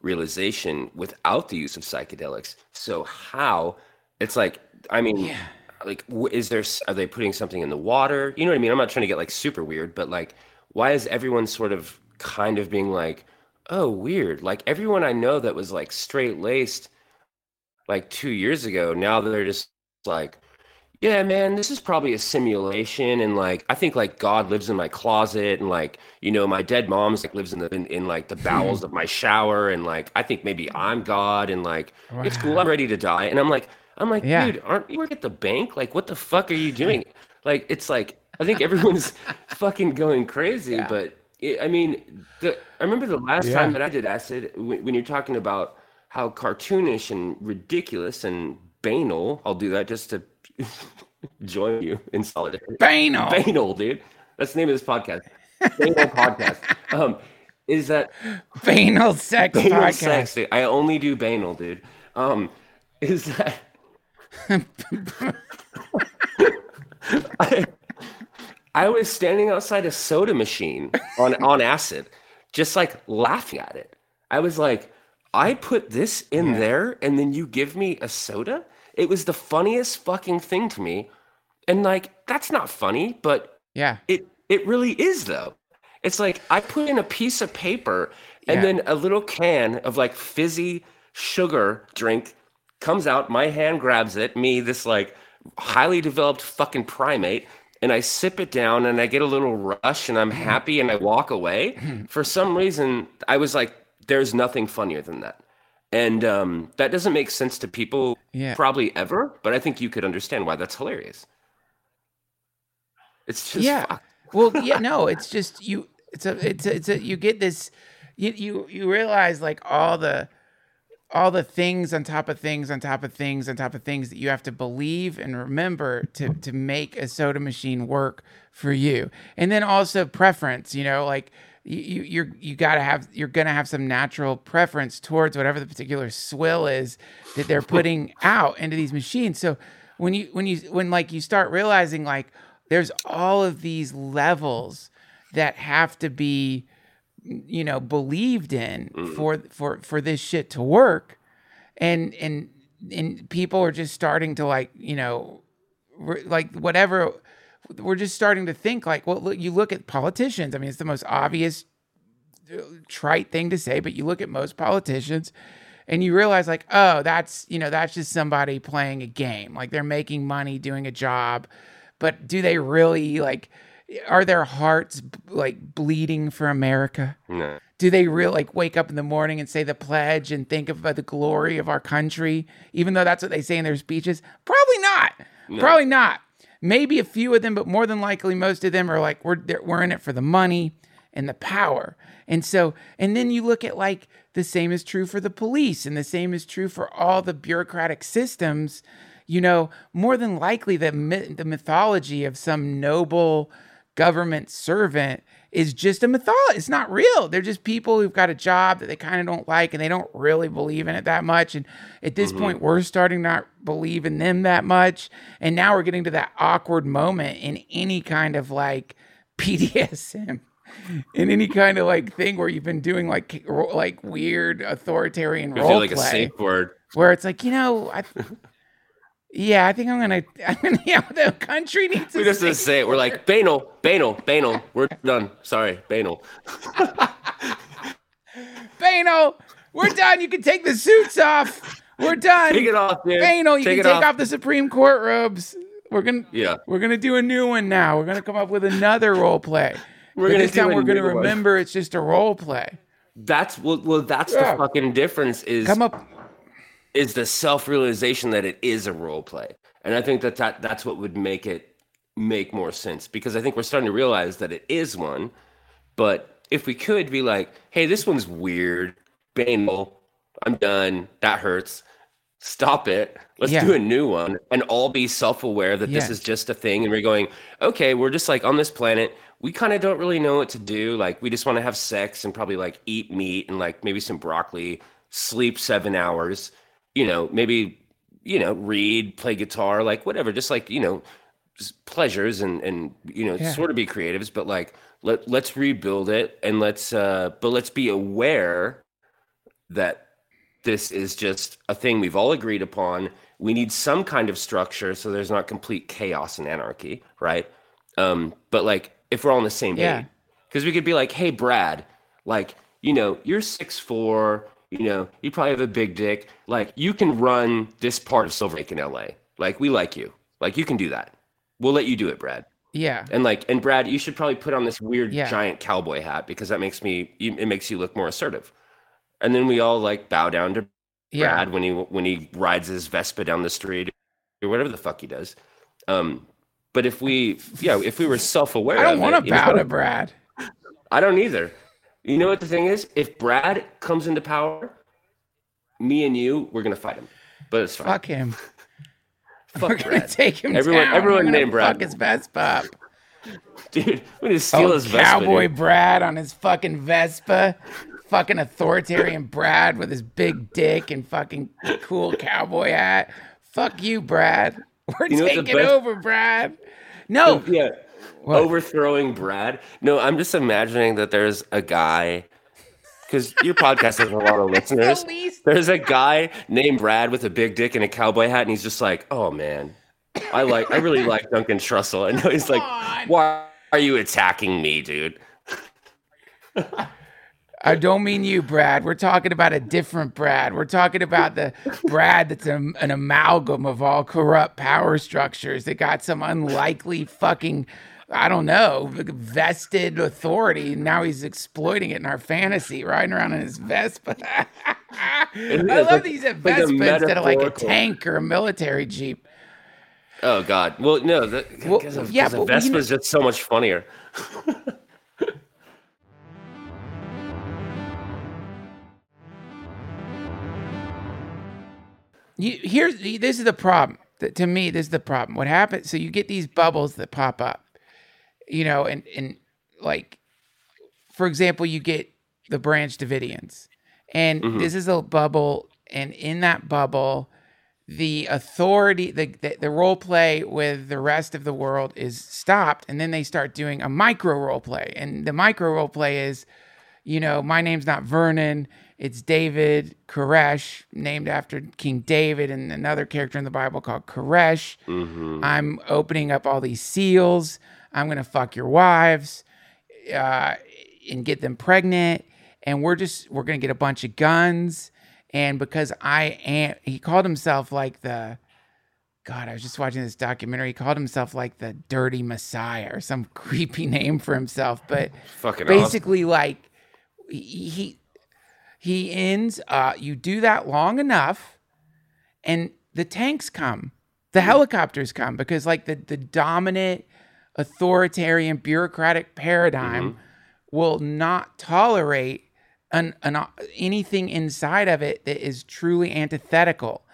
realization without the use of psychedelics. So how it's like, I mean, like, are they putting something in the water? You know what I mean? I'm not trying to get like super weird, but like, why is everyone sort of kind of being like, oh, weird? Like everyone I know that was like straight laced like 2 years ago, now they're just like, yeah, man, this is probably a simulation, and like I think like God lives in my closet, and like my dead mom's like lives in like the bowels of my shower, and like I think maybe I'm God, and like it's cool, I'm ready to die, and I'm like, Yeah. dude, aren't you work at the bank? Like, what the fuck are you doing? Like, it's like I think everyone's fucking going crazy, Yeah. but I mean, I remember the last Yeah. time that I did acid when you're talking about how cartoonish and ridiculous and banal. I'll do that just to join you in solidarity. Banal. Banal, dude. That's the name of this podcast. Banal podcast. Is that Banal sex banal podcast. sex? Dude. I only do banal, dude. Is that I was standing outside a soda machine on acid, just like laughing at it. I was like, I put this in there and then you give me a soda? It was the funniest fucking thing to me. And like, that's not funny, but Yeah. it really is though. It's like I put in a piece of paper and then a little can of like fizzy sugar drink comes out. My hand grabs it, me, this like highly developed fucking primate, and I sip it down and I get a little rush and I'm happy and I walk away. For some reason, I was like, there's nothing funnier than that. And that doesn't make sense to people probably ever, but I think you could understand why that's hilarious. It's just fucked. Well, no, it's just you. It's a you get this. You realize like all the things on top of things on top of things on top of things that you have to believe and remember to make a soda machine work for you, and then also preference. Like you're gonna have some natural preference towards whatever the particular swill is that they're putting out into these machines. So when you start realizing like there's all of these levels that have to be, believed in for this shit to work, and people are just starting to like, like whatever. We're just starting to think like, well, look, you look at politicians. I mean, it's the most obvious trite thing to say, but you look at most politicians and you realize like, oh, that's just somebody playing a game. Like they're making money doing a job, but do they really like, are their hearts like bleeding for America? No. Do they really like wake up in the morning and say the pledge and think about the glory of our country, even though that's what they say in their speeches? Probably not. No. Probably not. Maybe a few of them, but more than likely, most of them are like, we're in it for the money and the power. And then you look at like the same is true for the police, and the same is true for all the bureaucratic systems. More than likely the mythology of some noble government servant is just a mythology. It's not real. They're just people who've got a job that they kind of don't like, and they don't really believe in it that much. And at this point, we're starting to not believe in them that much. And now we're getting to that awkward moment in any kind of like BDSM, in any kind of like thing where you've been doing like weird authoritarian role like play, a safe word, where it's like, I think I'm gonna the country needs to we just say it. We're like, banal. We're done. Sorry, banal. Banal, we're done. You can take the suits off. We're done. Take it off, dude. Banal, you can take off the Supreme Court robes. We're gonna do a new one now. We're gonna come up with another role play. This time we're gonna remember it's just a role play. That's the fucking difference is the self-realization that it is a role play. And I think that's what would make it make more sense, because I think we're starting to realize that it is one. But if we could be like, hey, this one's weird, banal, I'm done, that hurts, stop it, let's do a new one, and all be self-aware that this is just a thing, and we're going, okay, we're just like on this planet, we kind of don't really know what to do, like we just want to have sex and probably like eat meat and like maybe some broccoli, sleep 7 hours, maybe, read, play guitar, like whatever, just like, just pleasures and sort of be creatives, but like, let's rebuild it, and let's be aware that this is just a thing we've all agreed upon. We need some kind of structure so there's not complete chaos and anarchy, right? But like if we're all on the same page, because we could be like, hey, Brad, like, you're 6'4", you probably have a big dick. Like, you can run this part of Silver Lake in LA. Like, we like you. Like, you can do that. We'll let you do it, Brad. Yeah. And Brad, you should probably put on this weird giant cowboy hat because it makes you look more assertive. And then we all like bow down to Brad when he rides his Vespa down the street or whatever the fuck he does. But if we were self-aware, I don't want to bow to Brad. I don't either. You know what the thing is? If Brad comes into power, me and you, we're gonna fight him. But it's fine. Fuck him. Fuck we're Brad. Gonna take him everyone, down. Everyone named Brad. Fuck his Vespa up. Dude, we're gonna steal his Vespa. Cowboy Brad on his fucking Vespa. Fucking authoritarian Brad with his big dick and fucking cool cowboy hat. Fuck you, Brad. We're taking over, Brad. No. Yeah. What? Overthrowing Brad. No, I'm just imagining that there's a guy, because your podcast has a lot of listeners. There's a guy named Brad with a big dick and a cowboy hat, and he's just like, oh man, I really like Duncan Trussell. And he's like, why are you attacking me, dude? I don't mean you, Brad. We're talking about a different Brad. We're talking about the Brad that's an amalgam of all corrupt power structures that got some unlikely fucking, I don't know, vested authority. Now he's exploiting it in our fantasy, riding around in his Vespa. I love these at Vespa instead of like a tank or a military Jeep. Oh, God. Well, no, because a Vespa is just so much funnier. This is the problem. To me, this is the problem. What happens? So you get these bubbles that pop up, and like, for example, you get the Branch Davidians, and this is a bubble, and in that bubble, the authority, the role play with the rest of the world is stopped, and then they start doing a micro role play, and the micro role play is, my name's not Vernon. It's David Koresh, named after King David and another character in the Bible called Koresh. I'm opening up all these seals. I'm going to fuck your wives and get them pregnant. And we're going to get a bunch of guns. And because he called himself like I was just watching this documentary. He called himself like the Dirty Messiah or some creepy name for himself. But fucking basically awesome. Like he ends, you do that long enough, and the tanks come, the helicopters come, because like the dominant authoritarian bureaucratic paradigm will not tolerate anything inside of it that is truly antithetical.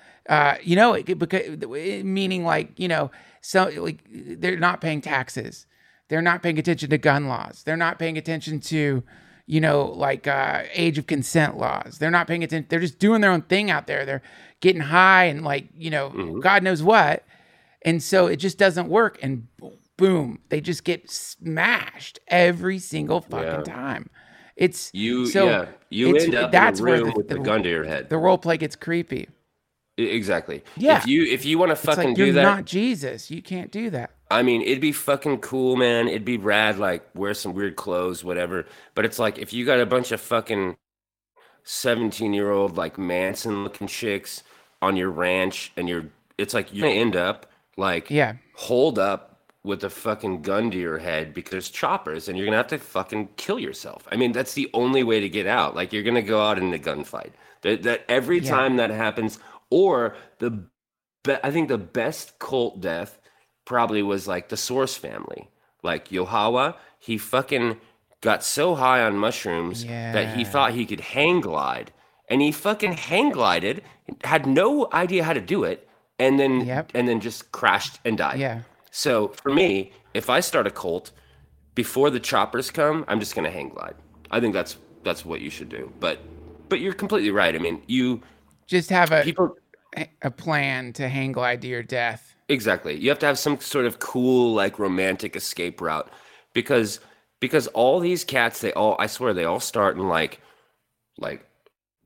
Meaning like, so like they're not paying taxes. They're not paying attention to gun laws. They're not paying attention to, age of consent laws. They're not paying attention. They're just doing their own thing out there. They're getting high and God knows what. And so it just doesn't work. And boom, they just get smashed every single fucking time. It's you end up in a room with the gun to your head. The role play gets creepy. Exactly. Yeah. If you want to fucking do you're that, not Jesus. You can't do that. I mean, it'd be fucking cool, man. It'd be rad, like wear some weird clothes, whatever. But it's like if you got a bunch of fucking 17-year-old like Manson-looking chicks on your ranch, and it's like you're gonna end up like holed up with a fucking gun to your head because there's choppers, and you're gonna have to fucking kill yourself. I mean, that's the only way to get out. Like you're gonna go out in a gunfight. That every time that happens, or I think the best cult death probably was like the Source family. Like Yohawa, he fucking got so high on mushrooms that he thought he could hang glide. And he fucking hang glided, had no idea how to do it, and then just crashed and died. Yeah. So for me, if I start a cult, before the choppers come, I'm just gonna hang glide. I think that's what you should do. But you're completely right. I mean, you just have a plan to hang glide to your death. Exactly. You have to have some sort of cool, like romantic escape route, because all these cats, I swear they all start in like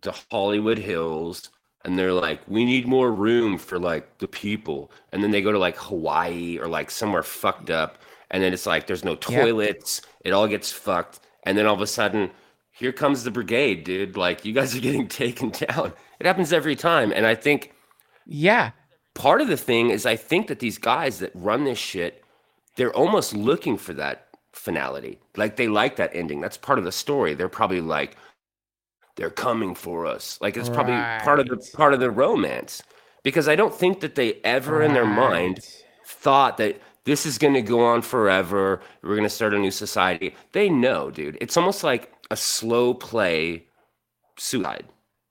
to Hollywood Hills, and they're like, we need more room for like the people. And then they go to like Hawaii or like somewhere fucked up. And then it's like, there's no Yep. toilets. It all gets fucked. And then all of a sudden, here comes the brigade, dude. Like, you guys are getting taken down. It happens every time. And I think Yeah. part of the thing is, I think that these guys that run this shit, they're almost looking for that finality. Like, they like that ending. That's part of the story. They're probably like, they're coming for us. Like, it's probably part of the romance, because I don't think that they ever in their mind Right. thought that this is going to go on forever. We're going to start a new society. They know, dude. It's almost like a slow play suicide.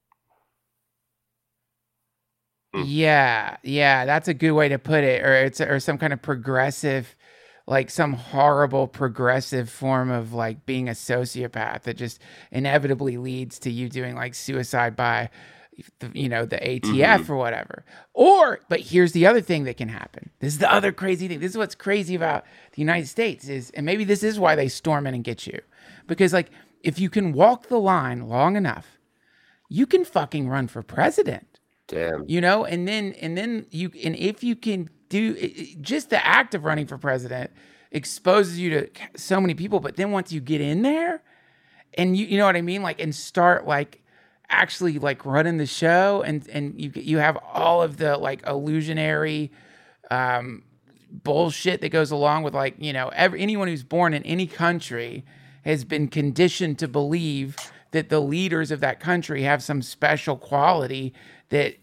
Yeah, that's a good way to put it. Or some kind of progressive, like some horrible progressive form of like being a sociopath that just inevitably leads to you doing like suicide by, the ATF or whatever. But here's the other thing that can happen. This is the other crazy thing. This is what's crazy about the United States and maybe this is why they storm in and get you, because like if you can walk the line long enough, you can fucking run for president. Damn. And then if you can do just the act of running for president exposes you to so many people, but then once you get in there and you know what I mean, like, and start like actually like running the show and you have all of the like illusionary bullshit that goes along with like, anyone who's born in any country has been conditioned to believe that the leaders of that country have some special quality that,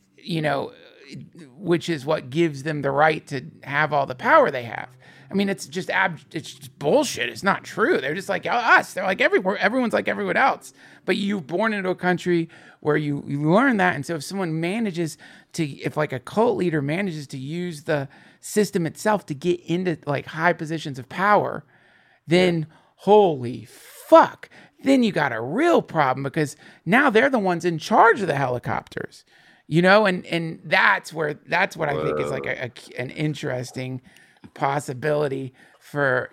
which is what gives them the right to have all the power they have. I mean, it's just bullshit. It's not true. They're just like us. They're like everyone's like everyone else. But you're born into a country where you learn that. And so if someone if like a cult leader manages to use the system itself to get into like high positions of power, then holy fuck, then you got a real problem, because now they're the ones in charge of the helicopters. And that's what I think is like an interesting possibility for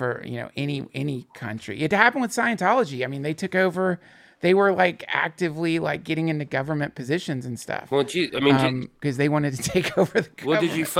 any country. It happened with Scientology. I mean, they took over. They were like actively like getting into government positions and stuff. Well, because they wanted to take over the government. Well, did you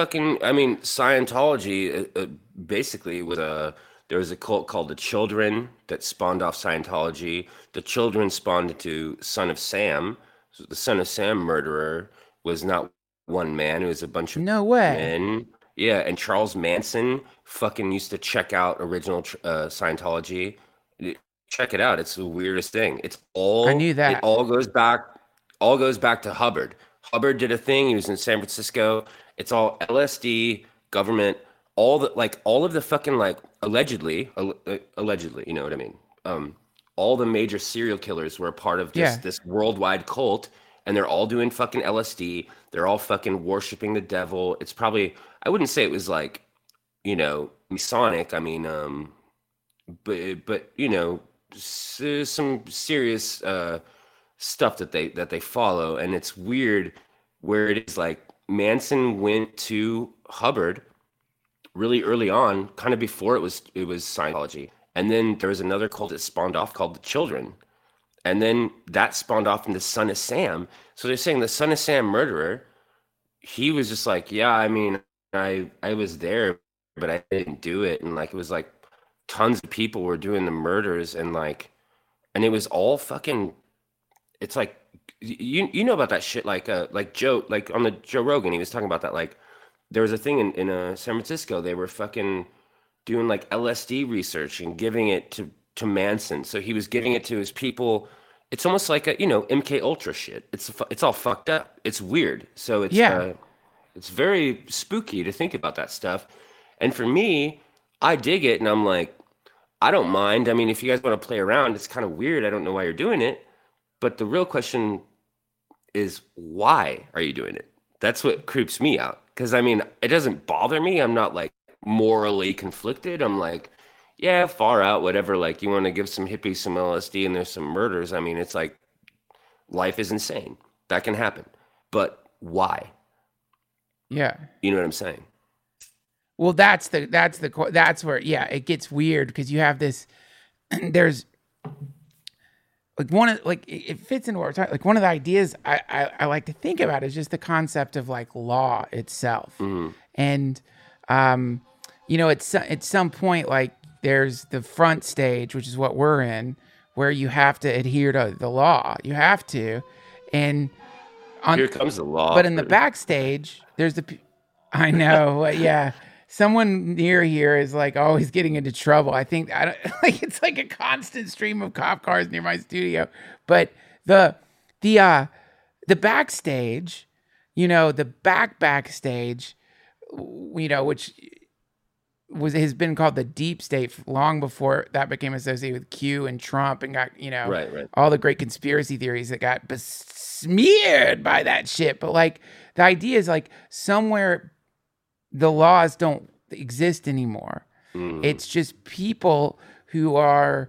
Scientology basically there was a cult called the Children that spawned off Scientology. The Children spawned into Son of Sam. So the Son of Sam murderer was not one man; it was a bunch of No way. men. Yeah, and Charles Manson fucking used to check out original Scientology. Check it out; it's the weirdest thing. I knew that. It all goes back to Hubbard. Hubbard did a thing. He was in San Francisco. It's all LSD, government, all of the fucking like allegedly, you know what I mean? All the major serial killers were a part of this worldwide cult, and they're all doing fucking LSD. They're all fucking worshiping the devil. It's probably, I wouldn't say it was like, Masonic. I mean, but some serious stuff that they follow, and it's weird where it is like Manson went to Hubbard really early on, kind of before it was Scientology. And then there was another cult that spawned off called the Children. And then that spawned off into Son of Sam. So they're saying the Son of Sam murderer, he was just like, yeah, I mean, I was there, but I didn't do it. And like, it was like tons of people were doing the murders, and it was all fucking, it's like, you know about that shit, like Joe, like on the Joe Rogan, he was talking about that, like, there was a thing in San Francisco. They were fucking doing like LSD research and giving it to Manson. So he was giving it to his people. It's almost like a MK Ultra shit. It's all fucked up. It's weird. So it's very spooky to think about that stuff. And for me, I dig it, and I'm like, I don't mind. I mean, if you guys want to play around, it's kind of weird. I don't know why you're doing it, but the real question is, why are you doing it? That's what creeps me out. Because, I mean, it doesn't bother me. I'm not, like, morally conflicted. I'm like, yeah, far out, whatever. Like, you want to give some hippies some LSD and there's some murders. I mean, it's like, life is insane. That can happen. But why? Yeah. You know what I'm saying? Well, that's where, it gets weird, because you have this, like one of like it fits into what we're talking. Like one of the ideas I like to think about is just the concept of like law itself, and at some point like there's the front stage, which is what we're in, where you have to adhere to the law. You have to, and Here comes the law. but in the backstage, there's I know, yeah. Someone near here is like always getting into trouble. I think I don't like it's like a constant stream of cop cars near my studio. But the backstage, the backstage, which has been called the deep state long before that became associated with Q and Trump and got right. all the great conspiracy theories that got besmeared by that shit. But like the idea is like somewhere the laws don't exist anymore. It's just people who are,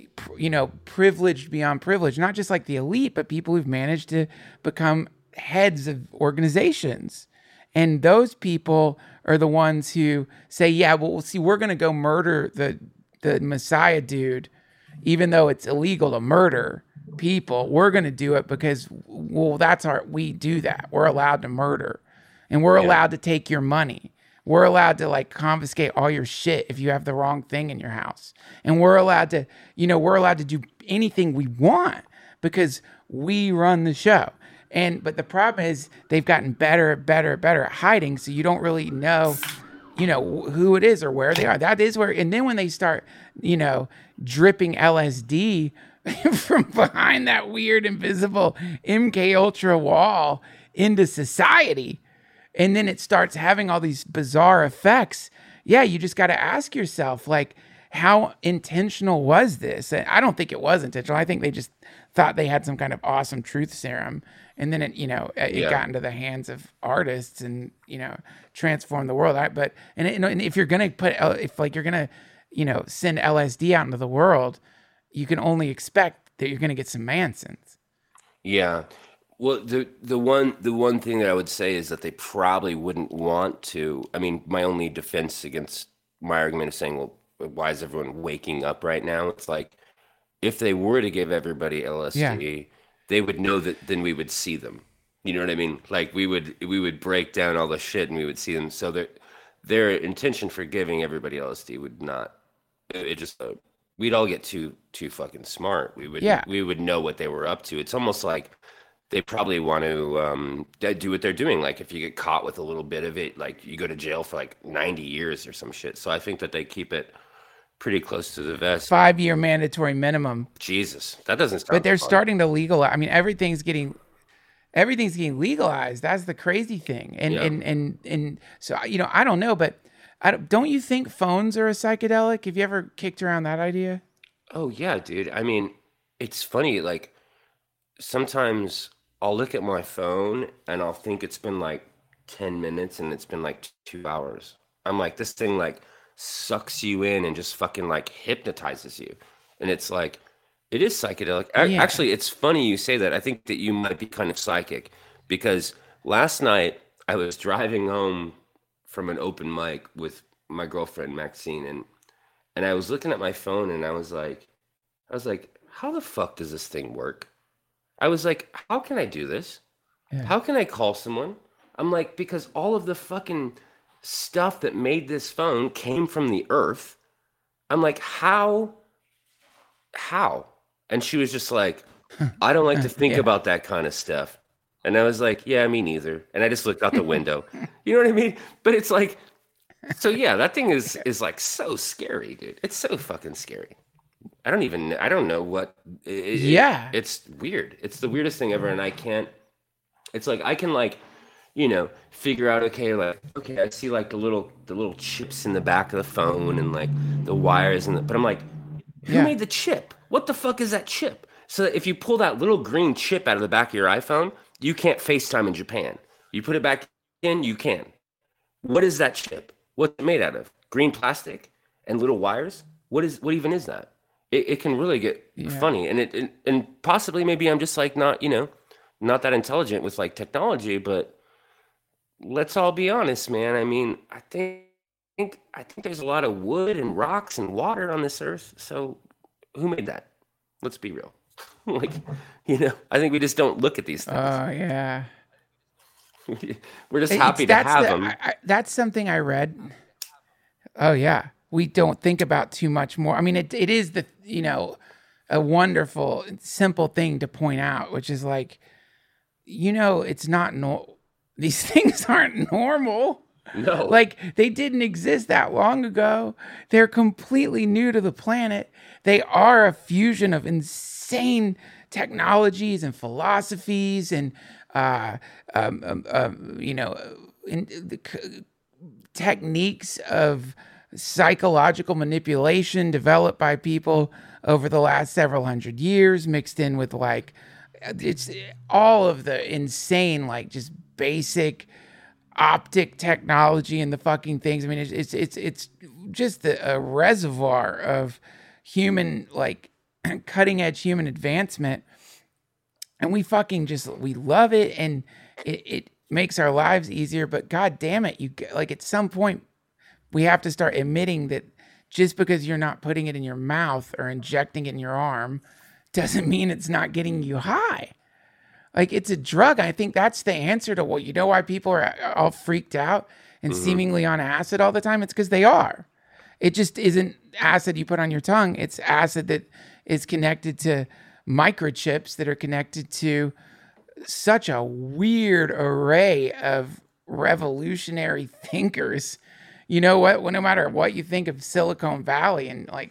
privileged beyond privilege, not just like the elite, but people who've managed to become heads of organizations. And those people are the ones who say, yeah, well, we'll see, we're going to go murder the Messiah dude, even though it's illegal to murder people. We're going to do it because, well, we do that. We're allowed to murder. And we're allowed to take your money. We're allowed to like confiscate all your shit if you have the wrong thing in your house. And we're allowed to, do anything we want because we run the show. But the problem is they've gotten better at hiding. So you don't really know, who it is or where they are. That is where, and then when they start, dripping LSD from behind that weird invisible MK Ultra wall into society, and then it starts having all these bizarre effects. Yeah, you just got to ask yourself, like, how intentional was this? And I don't think it was intentional. I think they just thought they had some kind of awesome truth serum, and then it got into the hands of artists and transformed the world. And if you're gonna you're gonna send LSD out into the world, you can only expect that you're gonna get some Mansons. Yeah. Well, the one thing that I would say is that they probably wouldn't want to. I mean, my only defense against my argument is saying, well, why is everyone waking up right now? It's like if they were to give everybody LSD, they would know that then we would see them. You know what I mean? Like we would break down all the shit and we would see them. So their intention for giving everybody LSD would not. It just we'd all get too fucking smart. We would know what they were up to. It's almost like they probably want to do what they're doing. Like if you get caught with a little bit of it, like you go to jail for like 90 years or some shit. So I think that they keep it pretty close to the vest. 5-year mandatory minimum. Jesus, that doesn't sound But they're fun. starting to legalize. I mean, everything's getting legalized. That's the crazy thing. And so I don't know, but don't you think phones are a psychedelic? Have you ever kicked around that idea? Oh yeah, dude. I mean, it's funny. Like sometimes I'll look at my phone and I'll think it's been like 10 minutes and it's been like 2 hours. I'm like, this thing like sucks you in and just fucking like hypnotizes you. And it's like, it is psychedelic. Yeah. Actually, it's funny you say that. I think that you might be kind of psychic because last night I was driving home from an open mic with my girlfriend Maxine and I was looking at my phone and I was like, how the fuck does this thing work? I was like, how can I do this? Yeah. How can I call someone? I'm like, because all of the fucking stuff that made this phone came from the earth. I'm like, how? And she was just like, I don't like to think about that kind of stuff. And I was like, yeah, me neither. And I just looked out the window. You know what I mean? But it's like, so yeah, that thing is like so scary, dude. It's so fucking scary. I don't know what. It's weird. It's the weirdest thing ever. And it's like, I can like, figure out, okay, I see like the little chips in the back of the phone and like the wires but I'm like, who made the chip? What the fuck is that chip? So that if you pull that little green chip out of the back of your iPhone, you can't FaceTime in Japan. You put it back in, you can. What is that chip? What's it made out of? Green plastic and little wires? What even is that? It can really get funny, and possibly maybe I'm just like not that intelligent with like technology, but let's all be honest, man. I mean, I think there's a lot of wood and rocks and water on this earth. So who made that? Let's be real. Like, I think we just don't look at these things. Oh yeah. We're just happy to have them. That's something I read. Oh yeah, we don't think about too much more. I mean, it is a wonderful, simple thing to point out, which is like, it's not these things aren't normal. No, like they didn't exist that long ago. They're completely new to the planet. They are a fusion of insane technologies and philosophies and techniques of psychological manipulation developed by people over the last several hundred years, mixed in with like it's all of the insane, like just basic optic technology and the fucking things. I mean, it's just a reservoir of human, like cutting edge human advancement. And we love it, and it makes our lives easier. But God damn it, at some point we have to start admitting that just because you're not putting it in your mouth or injecting it in your arm doesn't mean it's not getting you high. Like it's a drug. I think that's the answer to why people are all freaked out and seemingly on acid all the time. It's because they are. It just isn't acid you put on your tongue. It's acid that is connected to microchips that are connected to such a weird array of revolutionary thinkers. You know what? Well, no matter what you think of Silicon Valley and like,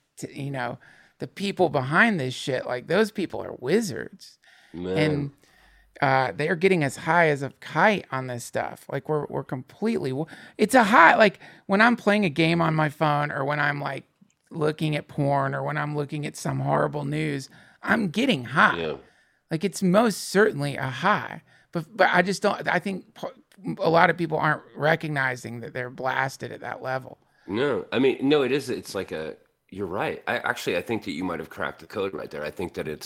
the people behind this shit, like those people are wizards. Man. And they're getting as high as a kite on this stuff. Like we're completely, it's a high. Like when I'm playing a game on my phone or when I'm like looking at porn or when I'm looking at some horrible news, I'm getting high. Yeah. Like it's most certainly a high, but I just don't, I think a lot of people aren't recognizing that they're blasted at that level. No, I mean, no, it is. It's like you're right. I think that you might've cracked the code right there. I think that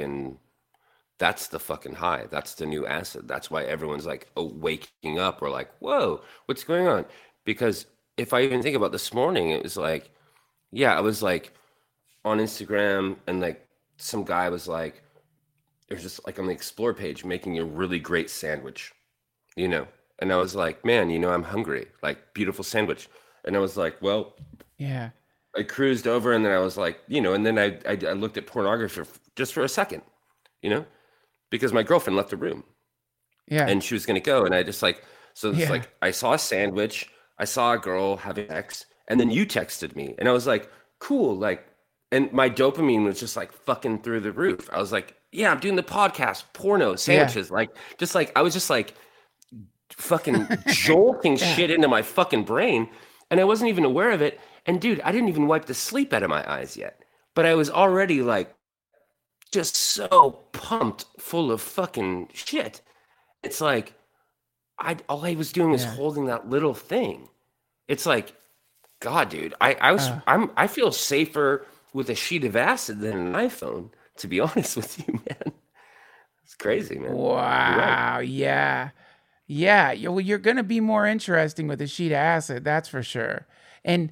that's the fucking high. That's the new acid. That's why everyone's like waking up or like, whoa, what's going on? Because if I even think about this morning, it was like, I was like on Instagram and like some guy was like, it was just like on the explore page making a really great sandwich, and I was like, man, I'm hungry, like beautiful sandwich. And I was like, well, yeah, I cruised over and then I was like, and then I looked at pornography just for a second, because my girlfriend left the room. Yeah. And she was going to go. And I just like, so it's like, I saw a sandwich, I saw a girl having sex, and then you texted me and I was like, cool. Like, and my dopamine was just like fucking through the roof. I was like, yeah, I'm doing the podcast, porno, sandwiches. Yeah. Like, just like, I was just like fucking jolting shit into my fucking brain. And I wasn't even aware of it. And dude, I didn't even wipe the sleep out of my eyes yet. But I was already like, just so pumped full of fucking shit. It's like, all I was doing was holding that little thing. It's like, God, dude, I feel safer with a sheet of acid than an iPhone, to be honest with you, man. It's crazy, man. Wow. Right. Yeah. Yeah. Well, you're going to be more interesting with a sheet of acid. That's for sure. And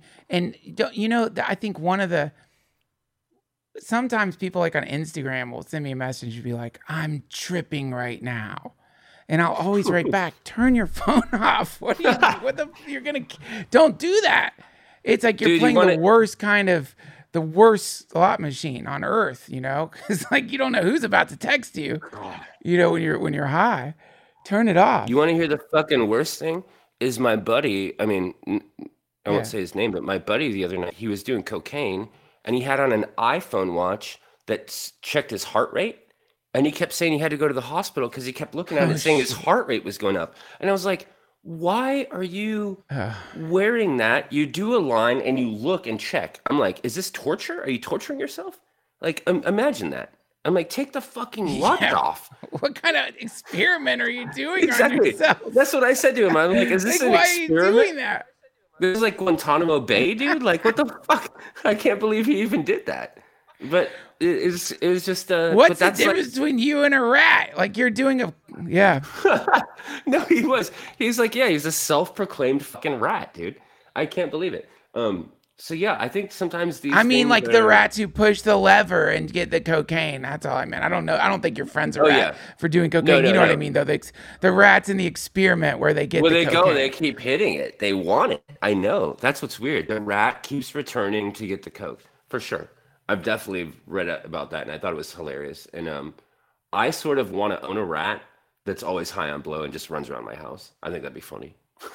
I think sometimes people like on Instagram will send me a message and be like, I'm tripping right now. And I'll always write back, turn your phone off. What are you don't do that. It's like you're playing the worst slot machine on earth, because like you don't know who's about to text you, when you're high. Turn it off. You want to hear the fucking worst thing? Is my buddy, I mean, I won't say his name, but my buddy the other night, he was doing cocaine and he had on an iPhone watch that checked his heart rate. And he kept saying he had to go to the hospital because he kept looking at it saying his heart rate was going up. And I was like, why are you wearing that? You do a line and you look and check. I'm like, is this torture? Are you torturing yourself? Like, imagine that. I'm like, take the fucking lock off. What kind of experiment are you doing on yourself? That's what I said to him. I'm like, is this an experiment? Why are you doing that? This is like Guantanamo Bay, dude. Like, what the fuck? I can't believe he even did that. But it was just what's the difference between you and a rat? Like you're doing No, he's like, he's a self-proclaimed fucking rat, dude. I can't believe it. So yeah, I think sometimes these I mean, things like the are. rats who push the lever and get the cocaine. That's all I meant. I don't know. I don't think your friend's a Oh rat yeah, for doing no, cocaine. You no, know what I no. mean, though. The rats in the experiment where they get Where the they go, they cocaine. keep hitting it. They want it. I know. That's what's weird. The rat keeps returning to get the coke for sure. I've definitely read about that, and I thought it was hilarious. And I sort of want to own a rat that's always high on blow and just runs around my house. I think that'd be funny.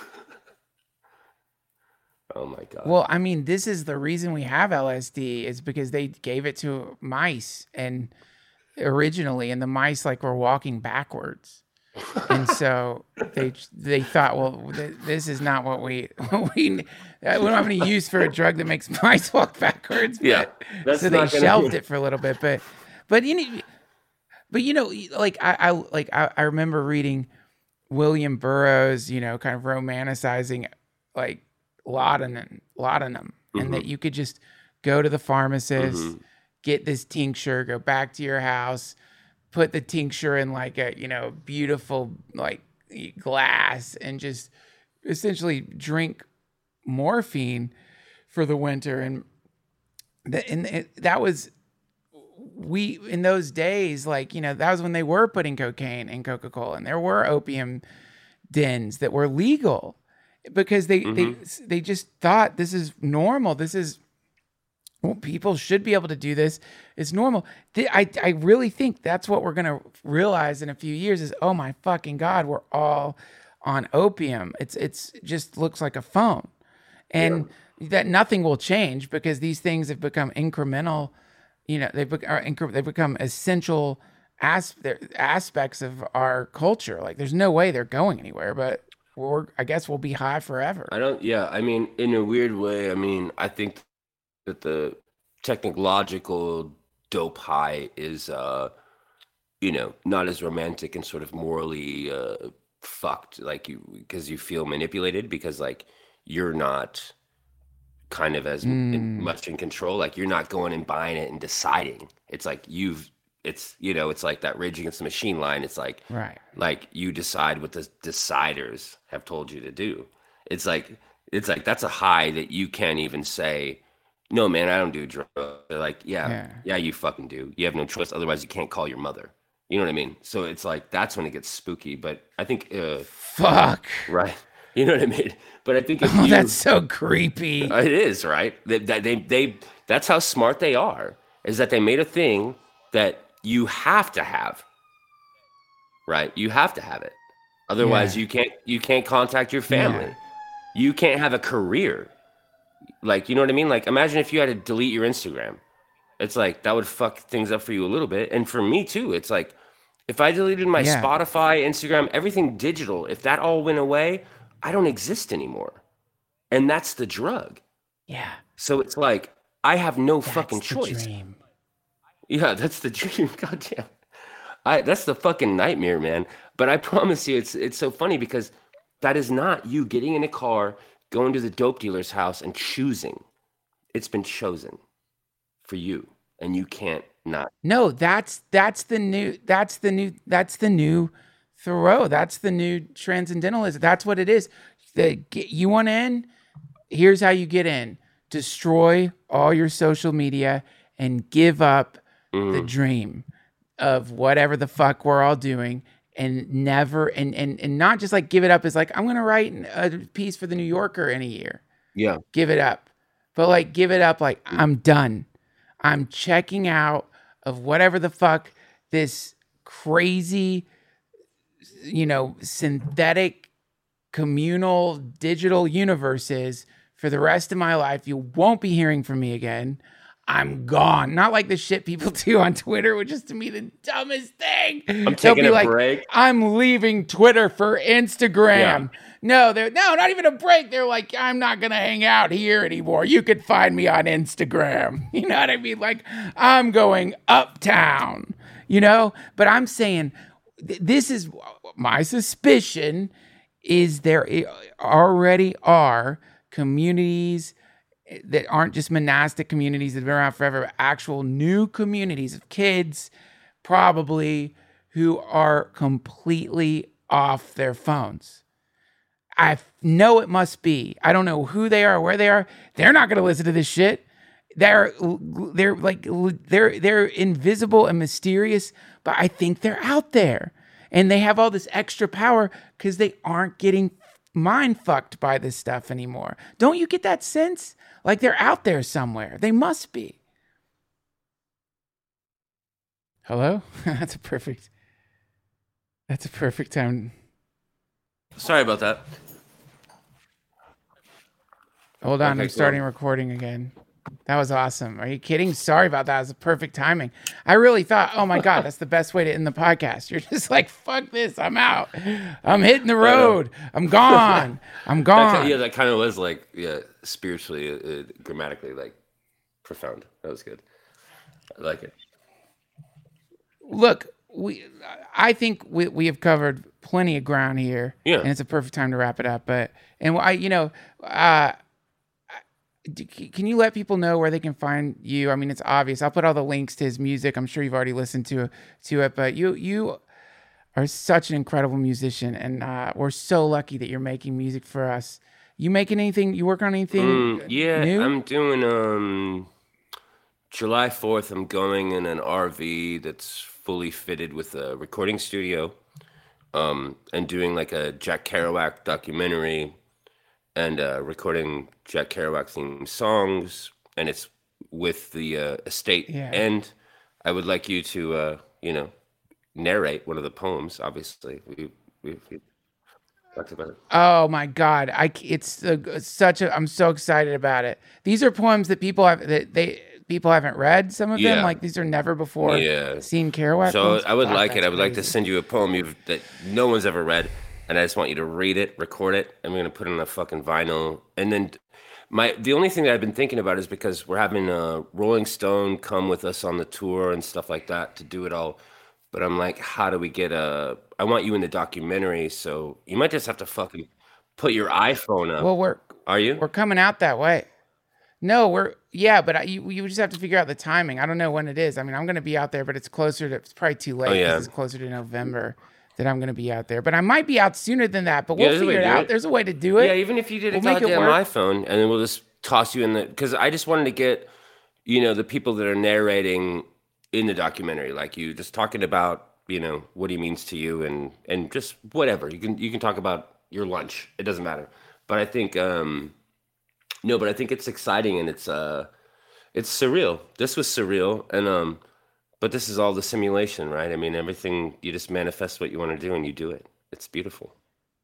Oh my god. Well, I mean, this is the reason we have LSD is because they gave it to mice and originally, and the mice like were walking backwards. And so they thought, well, this is not what we we don't have any use for a drug that makes mice walk backwards. Yeah, But, that's so they not gonna. shelved it for a little bit. But you know, like I remember reading William Burroughs, you know, kind of romanticizing like laudanum, and that you could just go to the pharmacist, get this tincture, go back to your house, put the tincture in like a, you know, beautiful like glass and just essentially drink morphine for the winter. And that was, we, in those days, like, you know, that was when they were putting cocaine in Coca-Cola, and there were opium dens that were legal because they just thought this is normal. This is, well, people should be able to do this. It's normal. I really think that's what we're going to realize in a few years is, oh my fucking God, we're all on opium. It's just looks like a phone. And that nothing will change because these things have become incremental. You know, they've become essential aspects of our culture. Like there's no way they're going anywhere, but I guess we'll be high forever. Yeah, I mean, in a weird way, I mean, I think that the technological dope high is, you know, not as romantic and sort of morally fucked, like because you feel manipulated because like you're not kind of as much in control. Like you're not going and buying it and deciding. It's like it's, you know, it's like that Rage Against the Machine line. It's like, Right. like you decide what the deciders have told you to do. It's like that's a high that you can't even say, no, man, I don't do drugs. They're like, yeah, you fucking do. You have no choice. Otherwise, you can't call your mother. You know what I mean? So it's like, that's when it gets spooky. But I think, Fuck. right. You know what I mean? But I think if that's so creepy. It is, right? They that's how smart they are, is that they made a thing that you have to have, right? You have to have it. Otherwise, you can't contact your family. You can't have a career. Like, you know what I mean? Like, imagine if you had to delete your Instagram. It's like, that would fuck things up for you a little bit. And for me too, it's like, if I deleted my Spotify, Instagram, everything digital, if that all went away, I don't exist anymore. And that's the drug. Yeah. So it's like, I have no fucking choice. Dream. Yeah, that's the dream. Goddamn. That's the fucking nightmare, man. But I promise you, it's so funny because that is not you getting in a car, going to the dope dealer's house and choosing. It's been chosen for you, and you can't not. No, that's the new Thoreau. That's the new transcendentalism. That's what it is. You want in? Here's how you get in. Destroy all your social media and give up the dream of whatever the fuck we're all doing, and never and not just like give it up as like, I'm gonna write a piece for the New Yorker in a year. Yeah. Give it up. But like give it up like, I'm done. I'm checking out of whatever the fuck this crazy, you know, synthetic communal digital universe is for the rest of my life. You won't be hearing from me again. I'm gone. Not like the shit people do on Twitter, which is to me the dumbest thing. I'm taking a break. I'm leaving Twitter for Instagram. No, not even a break. They're like, I'm not gonna hang out here anymore. You could find me on Instagram. You know what I mean? Like, I'm going uptown. You know? But I'm saying, this is my suspicion, is there already are communities that aren't just monastic communities that have been around forever, but actual new communities of kids, probably, who are completely off their phones. I know it must be. I don't know who they are, where they are. They're not going to listen to this shit. They're invisible and mysterious, but I think they're out there. And they have all this extra power because they aren't getting mind fucked by this stuff anymore. Don't you get that sense? Like they're out there somewhere. They must be. Hello? That's a perfect time. Sorry about that. Hold on, I'm starting recording again. That was awesome. Are you kidding? Sorry about that. It was perfect timing. I really thought, oh my God, that's the best way to end the podcast. You're just like, fuck this. I'm out. I'm hitting the road. I'm gone. I'm gone. That kind of was like, spiritually, grammatically, like profound. That was good. I like it. Look, I think we have covered plenty of ground here. Yeah. And it's a perfect time to wrap it up. Can you let people know where they can find you? I mean, it's obvious. I'll put all the links to his music. I'm sure you've already listened to it, but you are such an incredible musician, and we're so lucky that you're making music for us. You making anything? You work on anything? New? I'm doing July 4th. I'm going in an RV that's fully fitted with a recording studio, and doing like a Jack Kerouac documentary. And recording Jack Kerouac themed songs, and it's with the estate. Yeah. And I would like you to, narrate one of the poems. Obviously, we talked about it. Oh my God! I'm so excited about it. These are poems that people haven't read. Some of them, like these are never before seen Kerouac. So poems. I would Fuck, like it. I would like to crazy. send you a poem that no one's ever read. And I just want you to read it, record it, and we're gonna put it on a fucking vinyl. And then the only thing that I've been thinking about is because we're having Rolling Stone come with us on the tour and stuff like that to do it all. But I'm like, how do we get I want you in the documentary, so you might just have to fucking put your iPhone up. Well, Are you? we're coming out that way. No, but you just have to figure out the timing. I don't know when it is. I mean, I'm gonna be out there, but it's probably too late. Oh, yeah. 'Cause it's closer to November that I'm going to be out there. But I might be out sooner than that, but we'll figure it out. There's a way to do it. Yeah, even if you did a We'll make it goddamn work. iPhone, and then we'll just toss you in because I just wanted to get, the people that are narrating in the documentary, like you, just talking about, what he means to you, and just whatever. You can talk about your lunch. It doesn't matter. But I think, but I think it's exciting, and it's surreal. This was surreal, and but this is all the simulation, right? I mean, everything, you just manifest what you want to do and you do it. It's beautiful.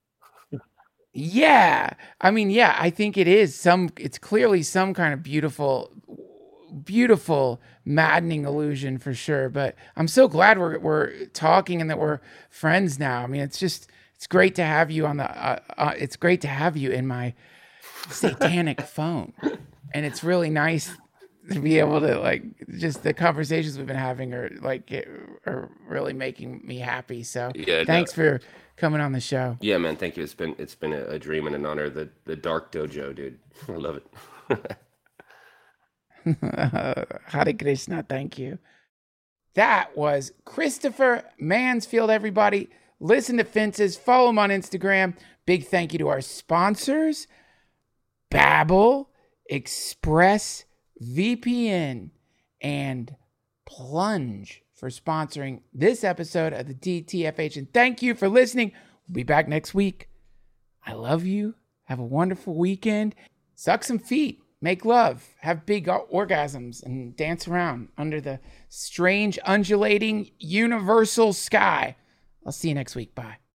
Yeah. I mean, yeah, I think it is it's clearly some kind of beautiful, maddening illusion for sure. But I'm so glad we're talking and that we're friends now. I mean, it's great to have you it's great to have you in my satanic phone. And it's really nice to be able to just the conversations we've been having are really making me happy. So thanks for coming on the show. Yeah, man. Thank you. It's been a dream and an honor. The Dark Dojo, dude. I love it. Hare Krishna. Thank you. That was Christopher Mansfield, everybody. Listen to Fences. Follow him on Instagram. Big thank you to our sponsors, Babbel, Express VPN, and Plunge for sponsoring this episode of the DTFH. And thank you for listening. We'll be back next week. I love you. Have a wonderful weekend. Suck some feet. Make love. Have big orgasms and dance around under the strange, undulating, universal sky. I'll see you next week. Bye.